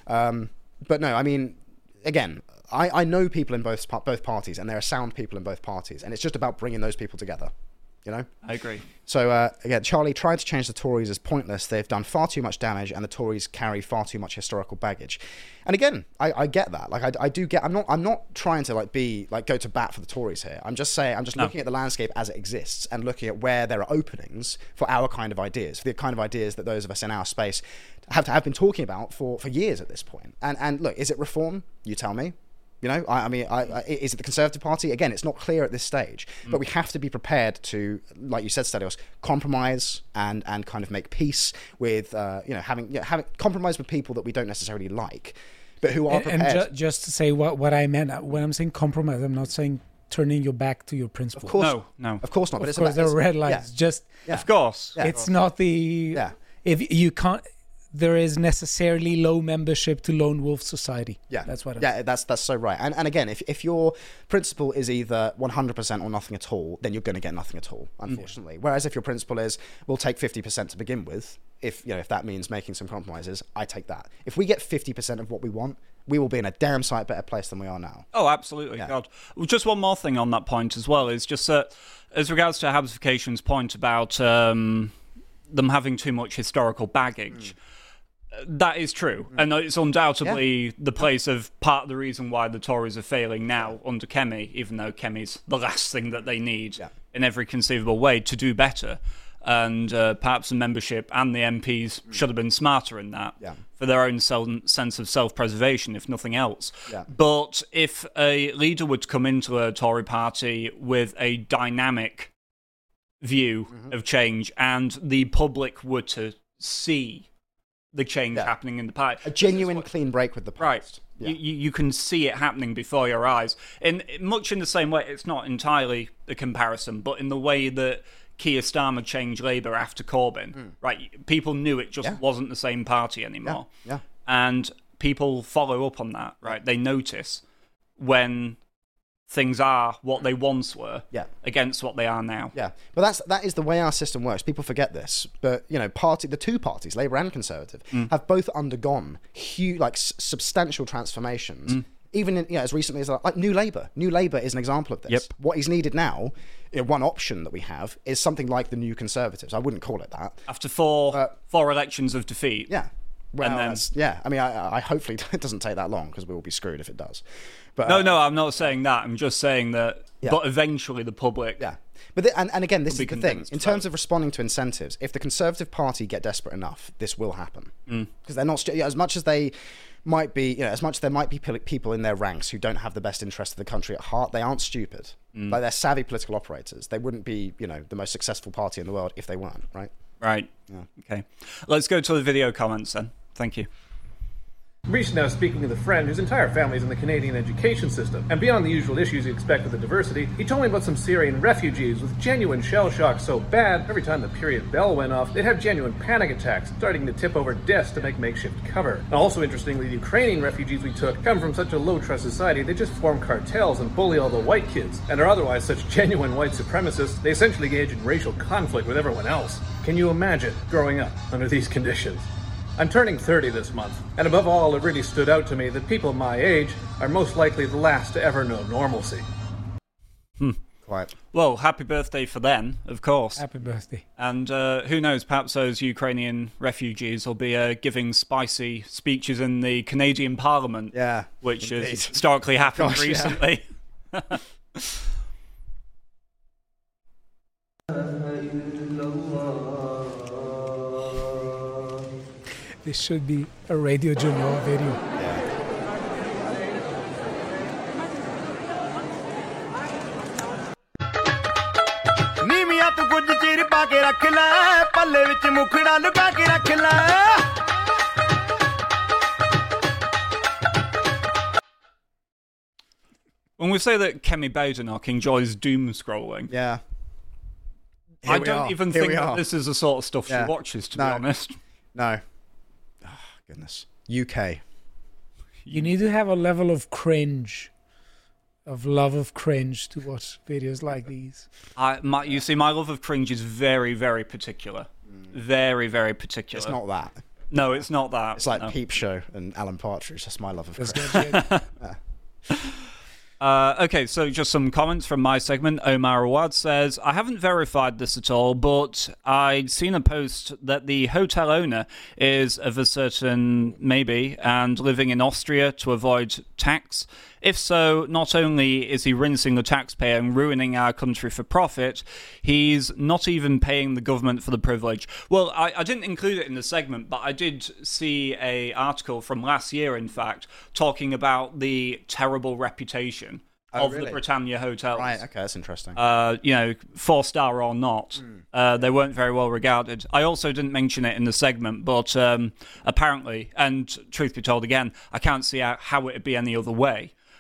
But no, I mean, again, I know people in both parties, and there are sound people in both parties, and it's just about bringing those people together. I
agree.
So again, Charlie, trying to change the Tories is pointless. They've done far too much damage, and the Tories carry far too much historical baggage. And again, I get that. Like I do get. I'm not trying to go to bat for the Tories here. I'm just looking at the landscape as it exists and looking at where there are openings for our kind of ideas, for the kind of ideas that those of us in our space have been talking about for years at this point. And look, is it Reform? You tell me. I mean, is it the Conservative Party? Again, it's not clear at this stage, but we have to be prepared to, like you said, Stelios, compromise and kind of make peace with, having compromise with people that we don't necessarily like, but who are prepared.
And just to say what I meant, when I'm saying compromise, I'm not saying turning your back to your principles.
Of course,
no.
Of course not. But
Of course, there are red lines. Just
of course.
Yeah.
it's not the if you can't. There is necessarily low membership to Lone Wolf Society.
Yeah,
that's what.
That's so right. And again, if your principle is either 100% or nothing at all, then you're going to get nothing at all, unfortunately. Whereas if your principle is, we'll take 50% to begin with, if that means making some compromises, I take that. If we get 50% of what we want, we will be in a damn sight better place than we are now.
Oh, absolutely. Yeah. God. Well, just one more thing on that point as well is just that, as regards to Habsification's point about them having too much historical baggage. That is true, and it's undoubtedly the place of part of the reason why the Tories are failing now under Kemi, even though Kemi's the last thing that they need in every conceivable way to do better. And perhaps the membership and the MPs should have been smarter in that for their own sense of self-preservation, if nothing else. But if a leader would come into a Tory party with a dynamic view of change and the public were to see the change happening in the party.
A genuine clean break with the past.
Right. Yeah. You can see it happening before your eyes. Much in the same way, it's not entirely a comparison, but in the way that Keir Starmer changed Labour after Corbyn, right? People knew it just wasn't the same party anymore.
Yeah.
And people follow up on that, right? They notice when things are what they once were against what they are now.
Yeah, but that is the way our system works. People forget this, but the two parties, Labour and Conservative, have both undergone huge, substantial transformations. Even as recently as like New Labour. New Labour is an example of this.
Yep.
What is needed now, one option that we have, is something like the New Conservatives. I wouldn't call it that.
After four elections of defeat.
Yeah. Well,
and then,
I mean, I hopefully it doesn't take that long because we will be screwed if it does. But
no, I'm not saying that. I'm just saying that. But eventually, the public.
Yeah, but and again, this is the thing. In terms of responding to incentives, if the Conservative Party get desperate enough, this will happen because they're not as much as they might be. As much as there might be people in their ranks who don't have the best interest of the country at heart, they aren't stupid. Like they're savvy political operators. They wouldn't be, the most successful party in the world if they weren't. Right.
Right.
Yeah.
Okay. Let's go to the video comments then. Thank you.
Reach now speaking with a friend whose entire family is in the Canadian education system. And beyond the usual issues you expect with the diversity, he told me about some Syrian refugees with genuine shell shock so bad, every time the period bell went off, they'd have genuine panic attacks, starting to tip over desks to make makeshift cover. And also interestingly, the Ukrainian refugees we took come from such a low-trust society, they just form cartels and bully all the white kids, and are otherwise such genuine white supremacists, they essentially engage in racial conflict with everyone else. Can you imagine growing up under these conditions? I'm turning 30 this month, and above all, it really stood out to me that people my age are most likely the last to ever know normalcy.
Quite.
Well, happy birthday for them, of course.
Happy birthday.
And who knows, perhaps those Ukrainian refugees will be giving spicy speeches in the Canadian Parliament, which has historically happened recently. Yeah.
This should be a Radio Journal video.
ਨੀਵੀਆਂ ਤੂੰ ਕੁਝ ਚਿਰ ਪਾ ਕੇ ਰੱਖ ਲੈ ਪੱਲੇ ਵਿੱਚ ਮੁਖੜਾ ਲੁਕਾ ਕੇ ਰੱਖ ਲੈ
When we say that Kemi Badenoch enjoys doom scrolling, I don't even think that this is the sort of stuff she watches, to be honest.
No. Oh, goodness. UK.
You need to have a level of cringe, of love of cringe to watch videos like these.
You see, my love of cringe is very, very particular. Very, very particular.
It's not that.
No, it's not that.
It's like Peep Show and Alan Partridge. That's my love of cringe.
Okay, so just some comments from my segment. Omar Awad says, I haven't verified this at all, but I'd seen a post that the hotel owner is of a certain maybe and living in Austria to avoid tax. If so, not only is he rinsing the taxpayer and ruining our country for profit, he's not even paying the government for the privilege. Well, I didn't include it in the segment, but I did see an article from last year, in fact, talking about the terrible reputation of the Britannia hotels.
Right, okay, that's interesting.
4-star or not, they weren't very well regarded. I also didn't mention it in the segment, but apparently, and truth be told again, I can't see how it would be any other way,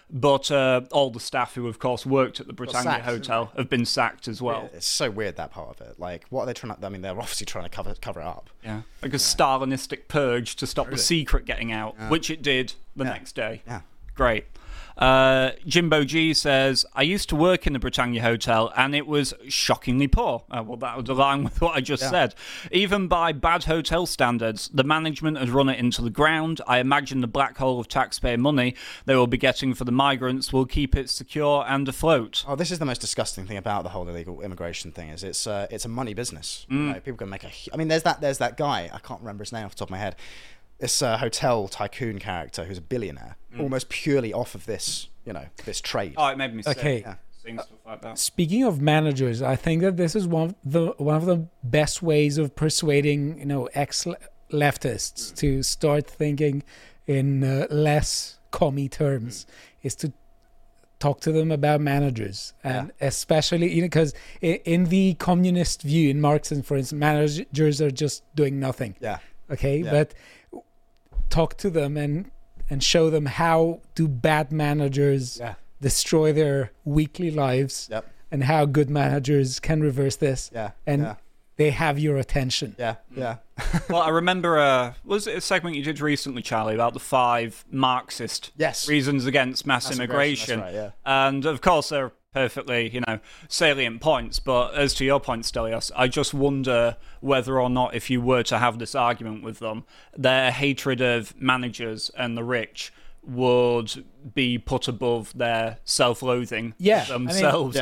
But all the staff who, of course, worked at the Britannia
sacked,
Hotel have been sacked as well.
It's so weird, that part of it. Like, what are they trying to... I mean, they're obviously trying to cover it up.
Yeah, like a Stalinistic purge to stop the secret getting out, which it did the next day.
Yeah.
Great. Jimbo G says, I used to work in the Britannia Hotel and it was shockingly poor. Well, that would align with what I just said. Even by bad hotel standards, the management has run it into the ground. I imagine the black hole of taxpayer money they will be getting for the migrants will keep it secure and afloat.
Oh, this is the most disgusting thing about the whole illegal immigration thing is it's a money business. You know, people can make I mean, there's that guy, I can't remember his name off the top of my head. This hotel tycoon character who's a billionaire, almost purely off of this, this trade.
Oh, it made me sick.
Okay.
Seeing stuff like that.
Speaking of managers, I think that this is one of the best ways of persuading, ex-leftists to start thinking in less commie terms, is to talk to them about managers, and especially because in the communist view, in Marxism, for instance, managers are just doing nothing.
Yeah.
Okay,
Yeah.
but talk to them and show them how do bad managers destroy their weekly lives, and how good managers can reverse this. They have your attention.
Well, I remember, was it a segment you did recently, Charlie, about the 5 Marxist reasons against mass immigration?
That's right,
And of course, they're perfectly, salient points. But as to your point, Stelios, I just wonder whether or not, if you were to have this argument with them, their hatred of managers and the rich would be put above their self-loathing themselves.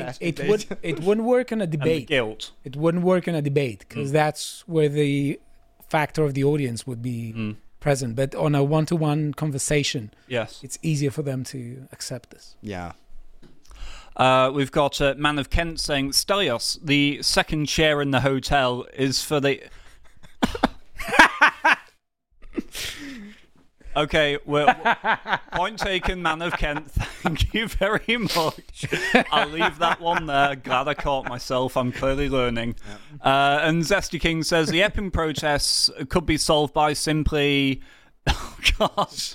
It wouldn't work in a debate.
And the guilt.
It wouldn't work in a debate because that's where the factor of the audience would be present. But on a one-to-one conversation, it's easier for them to accept this.
Yeah.
We've got Man of Kent saying, Stelios, the second chair in the hotel is for the... Okay, well, point taken, Man of Kent. Thank you very much. I'll leave that one there. Glad I caught myself. I'm clearly learning. And Zesty King says, the Epping protests could be solved by simply... Oh, gosh.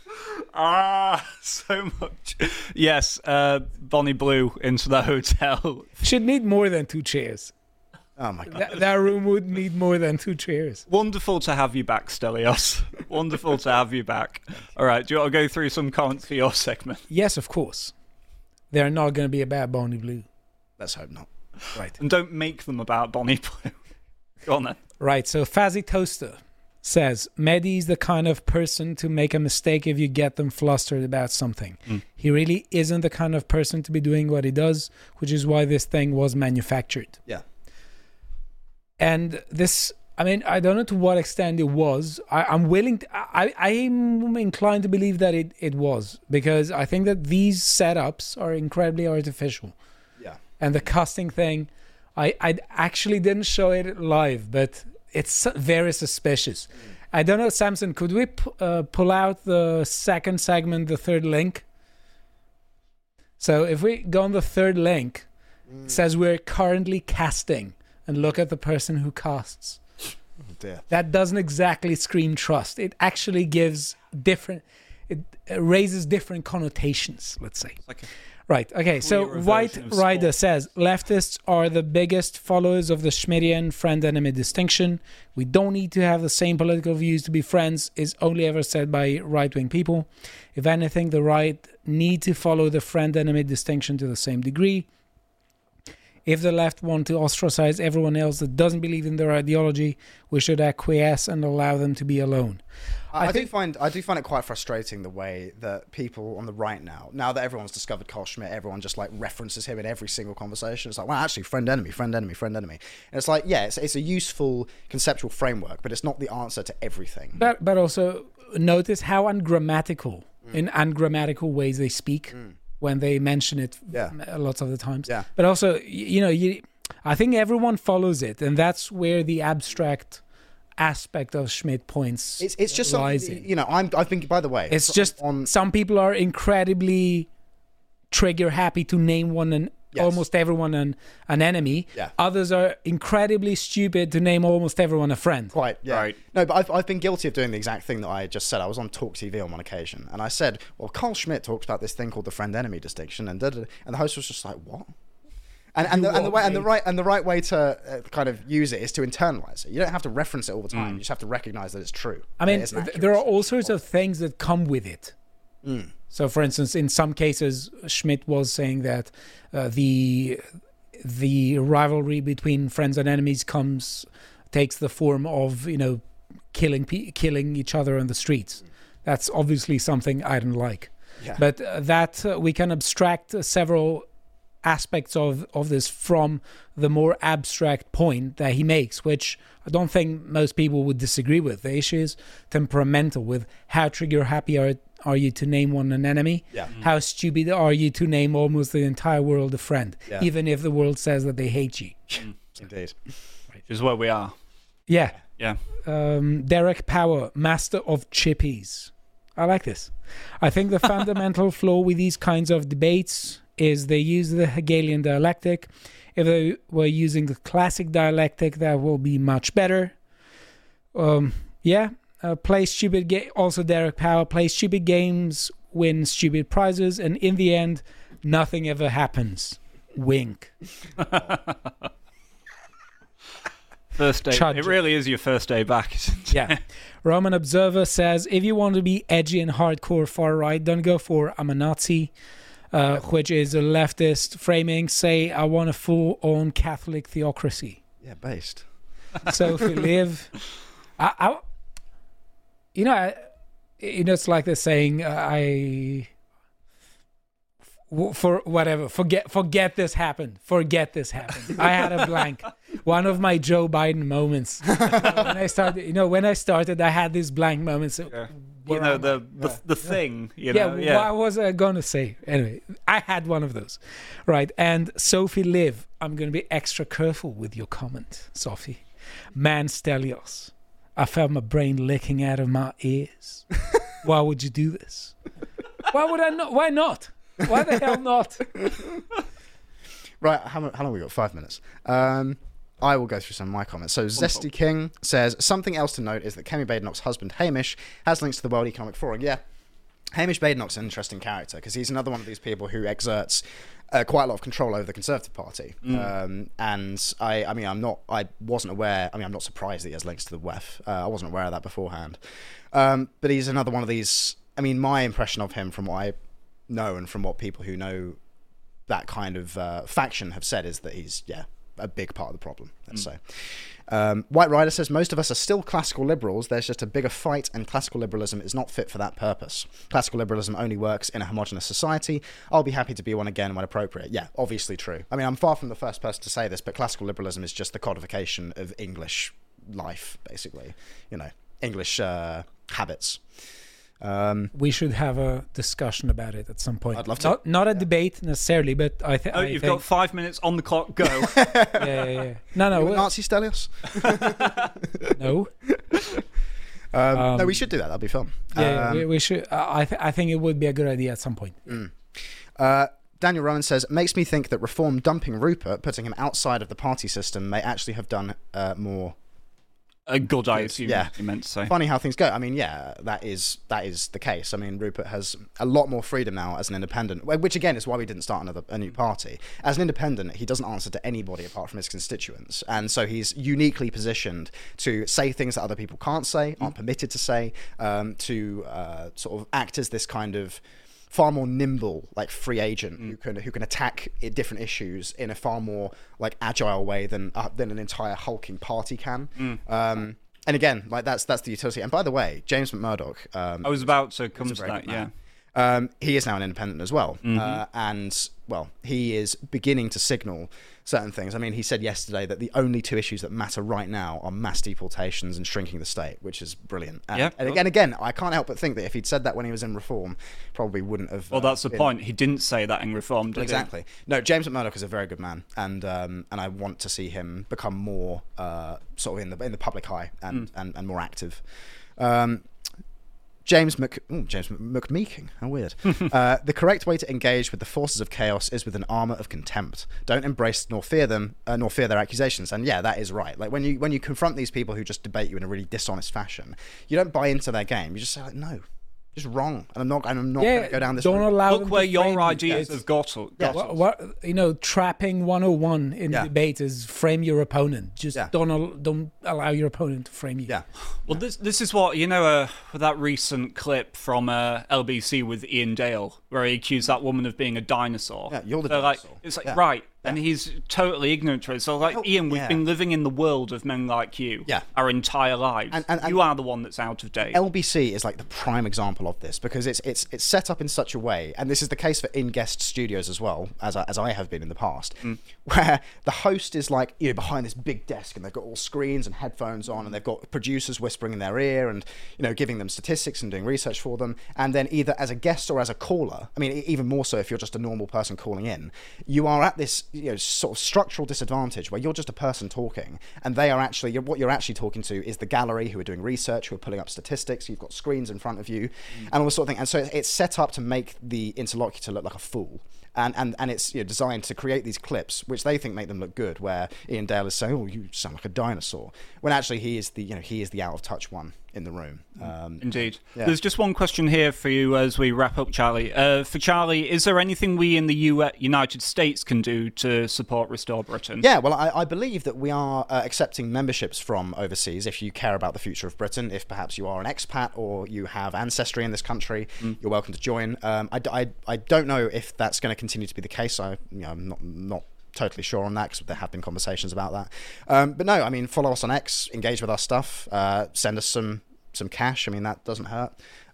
So much. Yes, Bonnie Blue into the hotel.
Should need more than 2 chairs.
Oh my God.
That room would need more than 2 chairs.
Wonderful to have you back, Stelios. Wonderful to have you back. All right, do you want to go through some comments for your segment?
Yes, of course. They're not going to be about Bonnie Blue.
Let's hope not.
Right.
And don't make them about Bonnie Blue. Go on then.
Right, so Fazzy Toaster says, Mehdi's the kind of person to make a mistake if you get them flustered about something. He really isn't the kind of person to be doing what he does, which is why this thing was manufactured.
Yeah.
And this, I mean, I don't know to what extent it was. I'm inclined to believe that it was, because I think that these setups are incredibly artificial.
Yeah.
And the casting thing, I actually didn't show it live, but it's very suspicious. I don't know, Samson, could we pull out the second segment, the third link? So if we go on the third link, it says we're currently casting. And look at the person who casts.
Oh dear.
That doesn't exactly scream trust. It actually gives different... It raises different connotations, let's say. Right, okay, so White Rider says, leftists are the biggest followers of the Schmittian friend-enemy distinction. We don't need to have the same political views to be friends, is only ever said by right-wing people. If anything, the right need to follow the friend-enemy distinction to the same degree. If the left want to ostracize everyone else that doesn't believe in their ideology, we should acquiesce and allow them to be alone.
I do find it quite frustrating the way that people on the right now that everyone's discovered Carl Schmitt, everyone just like references him in every single conversation. It's like, well, actually, friend enemy. And it's like, yeah, it's a useful conceptual framework, but it's not the answer to everything.
But also notice how ungrammatical, in ungrammatical ways they speak. When they mention it lots of the times.
Yeah.
But also, I think everyone follows it, and that's where the abstract aspect of Schmitt points
it's just
lies
something,
in.
I've been, by the way...
It's just some people are incredibly trigger happy to name one almost everyone an enemy.
Yeah.
Others are incredibly stupid to name almost everyone a friend.
Quite, yeah.
Right.
No, but I've been guilty of doing the exact thing that I just said. I was on Talk TV on one occasion, and I said, well, Carl Schmitt talks about this thing called the friend-enemy distinction, and and the host was just like, what? And the right way to kind of use it is to internalize it. You don't have to reference it all the time. You just have to recognize that it's true.
I mean, there are all sorts of things that come with it. So, for instance, in some cases, Schmitt was saying that the rivalry between friends and enemies takes the form of killing each other on the streets. That's obviously something I don't like.
Yeah.
But that we can abstract several aspects of this from the more abstract point that he makes, which I don't think most people would disagree with. The issue is temperamental, with how trigger happy are you to name one an enemy?
Yeah.
How stupid are you to name almost the entire world a friend, even if the world says that they hate you?
Indeed.
Which is where we are.
Yeah.
Yeah.
Derek Power, master of chippies. I like this. I think the fundamental flaw with these kinds of debates is they use the Hegelian dialectic. If they were using the classic dialectic, that will be much better. Play stupid also Derek Power, play stupid games, win stupid prizes, and in the end, nothing ever happens. Wink.
First day. It really is your first day back, isn't it?
Yeah. Roman Observer says, if you want to be edgy and hardcore far right, don't go for I'm a Nazi. Which is a leftist framing. Say, I want a full-on Catholic theocracy.
Yeah, based.
So if we live, it's like they're saying, for whatever, forget this happened. Forget this happened. I had a blank. One of my Joe Biden moments. When I started, I had this blank moment. So,
the thing.
What was I going to say? Anyway, I had one of those. Right. And Sophie Liv, I'm going to be extra careful with your comment, Sophie. Man Stelios, I felt my brain licking out of my ears. Why would you do this? Why would I not? Why not? Why the hell not?
Right, how long have we got? 5 minutes. I will go through some of my comments. So Zesty King says, something else to note is that Kemi Badenoch's husband, Hamish, has links to the World Economic Forum. Yeah, Hamish Badenoch's an interesting character because he's another one of these people who exerts quite a lot of control over the Conservative Party. And I wasn't aware. I'm not surprised that he has links to the WEF. I wasn't aware of that beforehand. But he's another one of these. I mean, my impression of him from what I know and from what people who know that kind of faction have said is that he's, a big part of the problem, let's say. White Rider says, most of us are still classical liberals. There's just a bigger fight, and classical liberalism is not fit for that purpose. Classical liberalism only works in a homogenous society. I'll be happy to be one again when appropriate. Yeah, obviously true. I mean, I'm far from the first person to say this, but classical liberalism is just the codification of English life, basically. English habits.
We should have a discussion about it at some point.
I'd love to.
Not a debate necessarily, but I think...
you've got 5 minutes on the clock, go.
Yeah. No.
Nazi Stelios?
No.
No, we should do that. That'll be fun.
We should. I think it would be a good idea at some point.
Daniel Rowan says, it makes me think that Reform dumping Rupert, putting him outside of the party system, may actually have done more...
A good, I assume you meant to say.
Funny how things go. I mean, that is the case. I mean, Rupert has a lot more freedom now as an independent, which again is why we didn't start a new party. As an independent, he doesn't answer to anybody apart from his constituents, and so he's uniquely positioned to say things that other people can't say, aren't permitted to say, to sort of act as this kind of far more nimble, like free agent who can attack different issues in a far more like agile way than an entire hulking party can. And again, like that's the utility. And by the way, James McMurdoch.
I was about to come to that. Yeah,
he is now an independent as well, and he is beginning to signal certain things. I mean, he said yesterday that the only two issues that matter right now are mass deportations and shrinking the state, which is brilliant. And again, I can't help but think that if he'd said that when he was in Reform, probably wouldn't have.
Well, that's the point. He didn't say that in Reform, did
he? No, James McMurdoch is a very good man, and I want to see him become more sort of in the public eye and more active. James McMeeking. How weird. The correct way to engage with the forces of chaos is with an armor of contempt. Don't embrace nor fear them, nor fear their accusations. And yeah, that is right. Like when you confront these people who just debate you in a really dishonest fashion, you don't buy into their game. You just say like, no. Just wrong, and I'm not going to go down this road.
Look where your ideas have got us.
Trapping 101 in debate is frame your opponent. Just don't allow your opponent to frame you.
Yeah.
Well, this is what with that recent clip from LBC with Ian Dale, where he accused that woman of being a dinosaur.
Yeah, you're the dinosaur.
It's like right. And he's totally ignorant to it. So, Ian, we've been living in the world of men like you our entire lives. And you are the one that's out of date.
LBC is like the prime example of this because it's set up in such a way, and this is the case for in-guest studios as well, as I have been in the past, where the host is like behind this big desk, and they've got all screens and headphones on, and they've got producers whispering in their ear and giving them statistics and doing research for them. And then either as a guest or as a caller, I mean, even more so if you're just a normal person calling in, you are at this sort of structural disadvantage where you're just a person talking, and they are actually what you're actually talking to is the gallery who are doing research, who are pulling up statistics. You've got screens in front of you, and all this sort of thing. And so it's set up to make the interlocutor look like a fool. And it's designed to create these clips which they think make them look good, where Ian Dale is saying, "Oh, you sound like a dinosaur," when actually he is the out of touch one in the room.
Indeed. Yeah. There's just one question here for you as we wrap up, Charlie. For Charlie, is there anything we in the United States can do to support Restore Britain?
Yeah, well, I believe that we are accepting memberships from overseas if you care about the future of Britain. If perhaps you are an expat or you have ancestry in this country, you're welcome to join. I don't know if that's going to continue to be the case. I'm not totally sure on that because there have been conversations about that. But no, I mean, follow us on X, engage with our stuff, send us some cash. I mean, that doesn't hurt.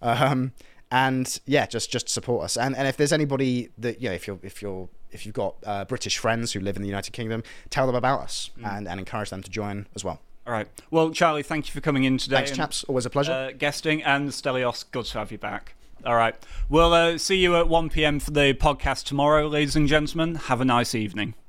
And yeah, just support us. And if there's anybody that if you've got British friends who live in the United Kingdom, tell them about us and encourage them to join as well.
All right. Well, Charlie, thank you for coming in today.
Thanks, chaps. Always a pleasure.
Guesting, and Stelios, good to have you back. All right. We'll see you at 1 p.m. for the podcast tomorrow, ladies and gentlemen. Have a nice evening.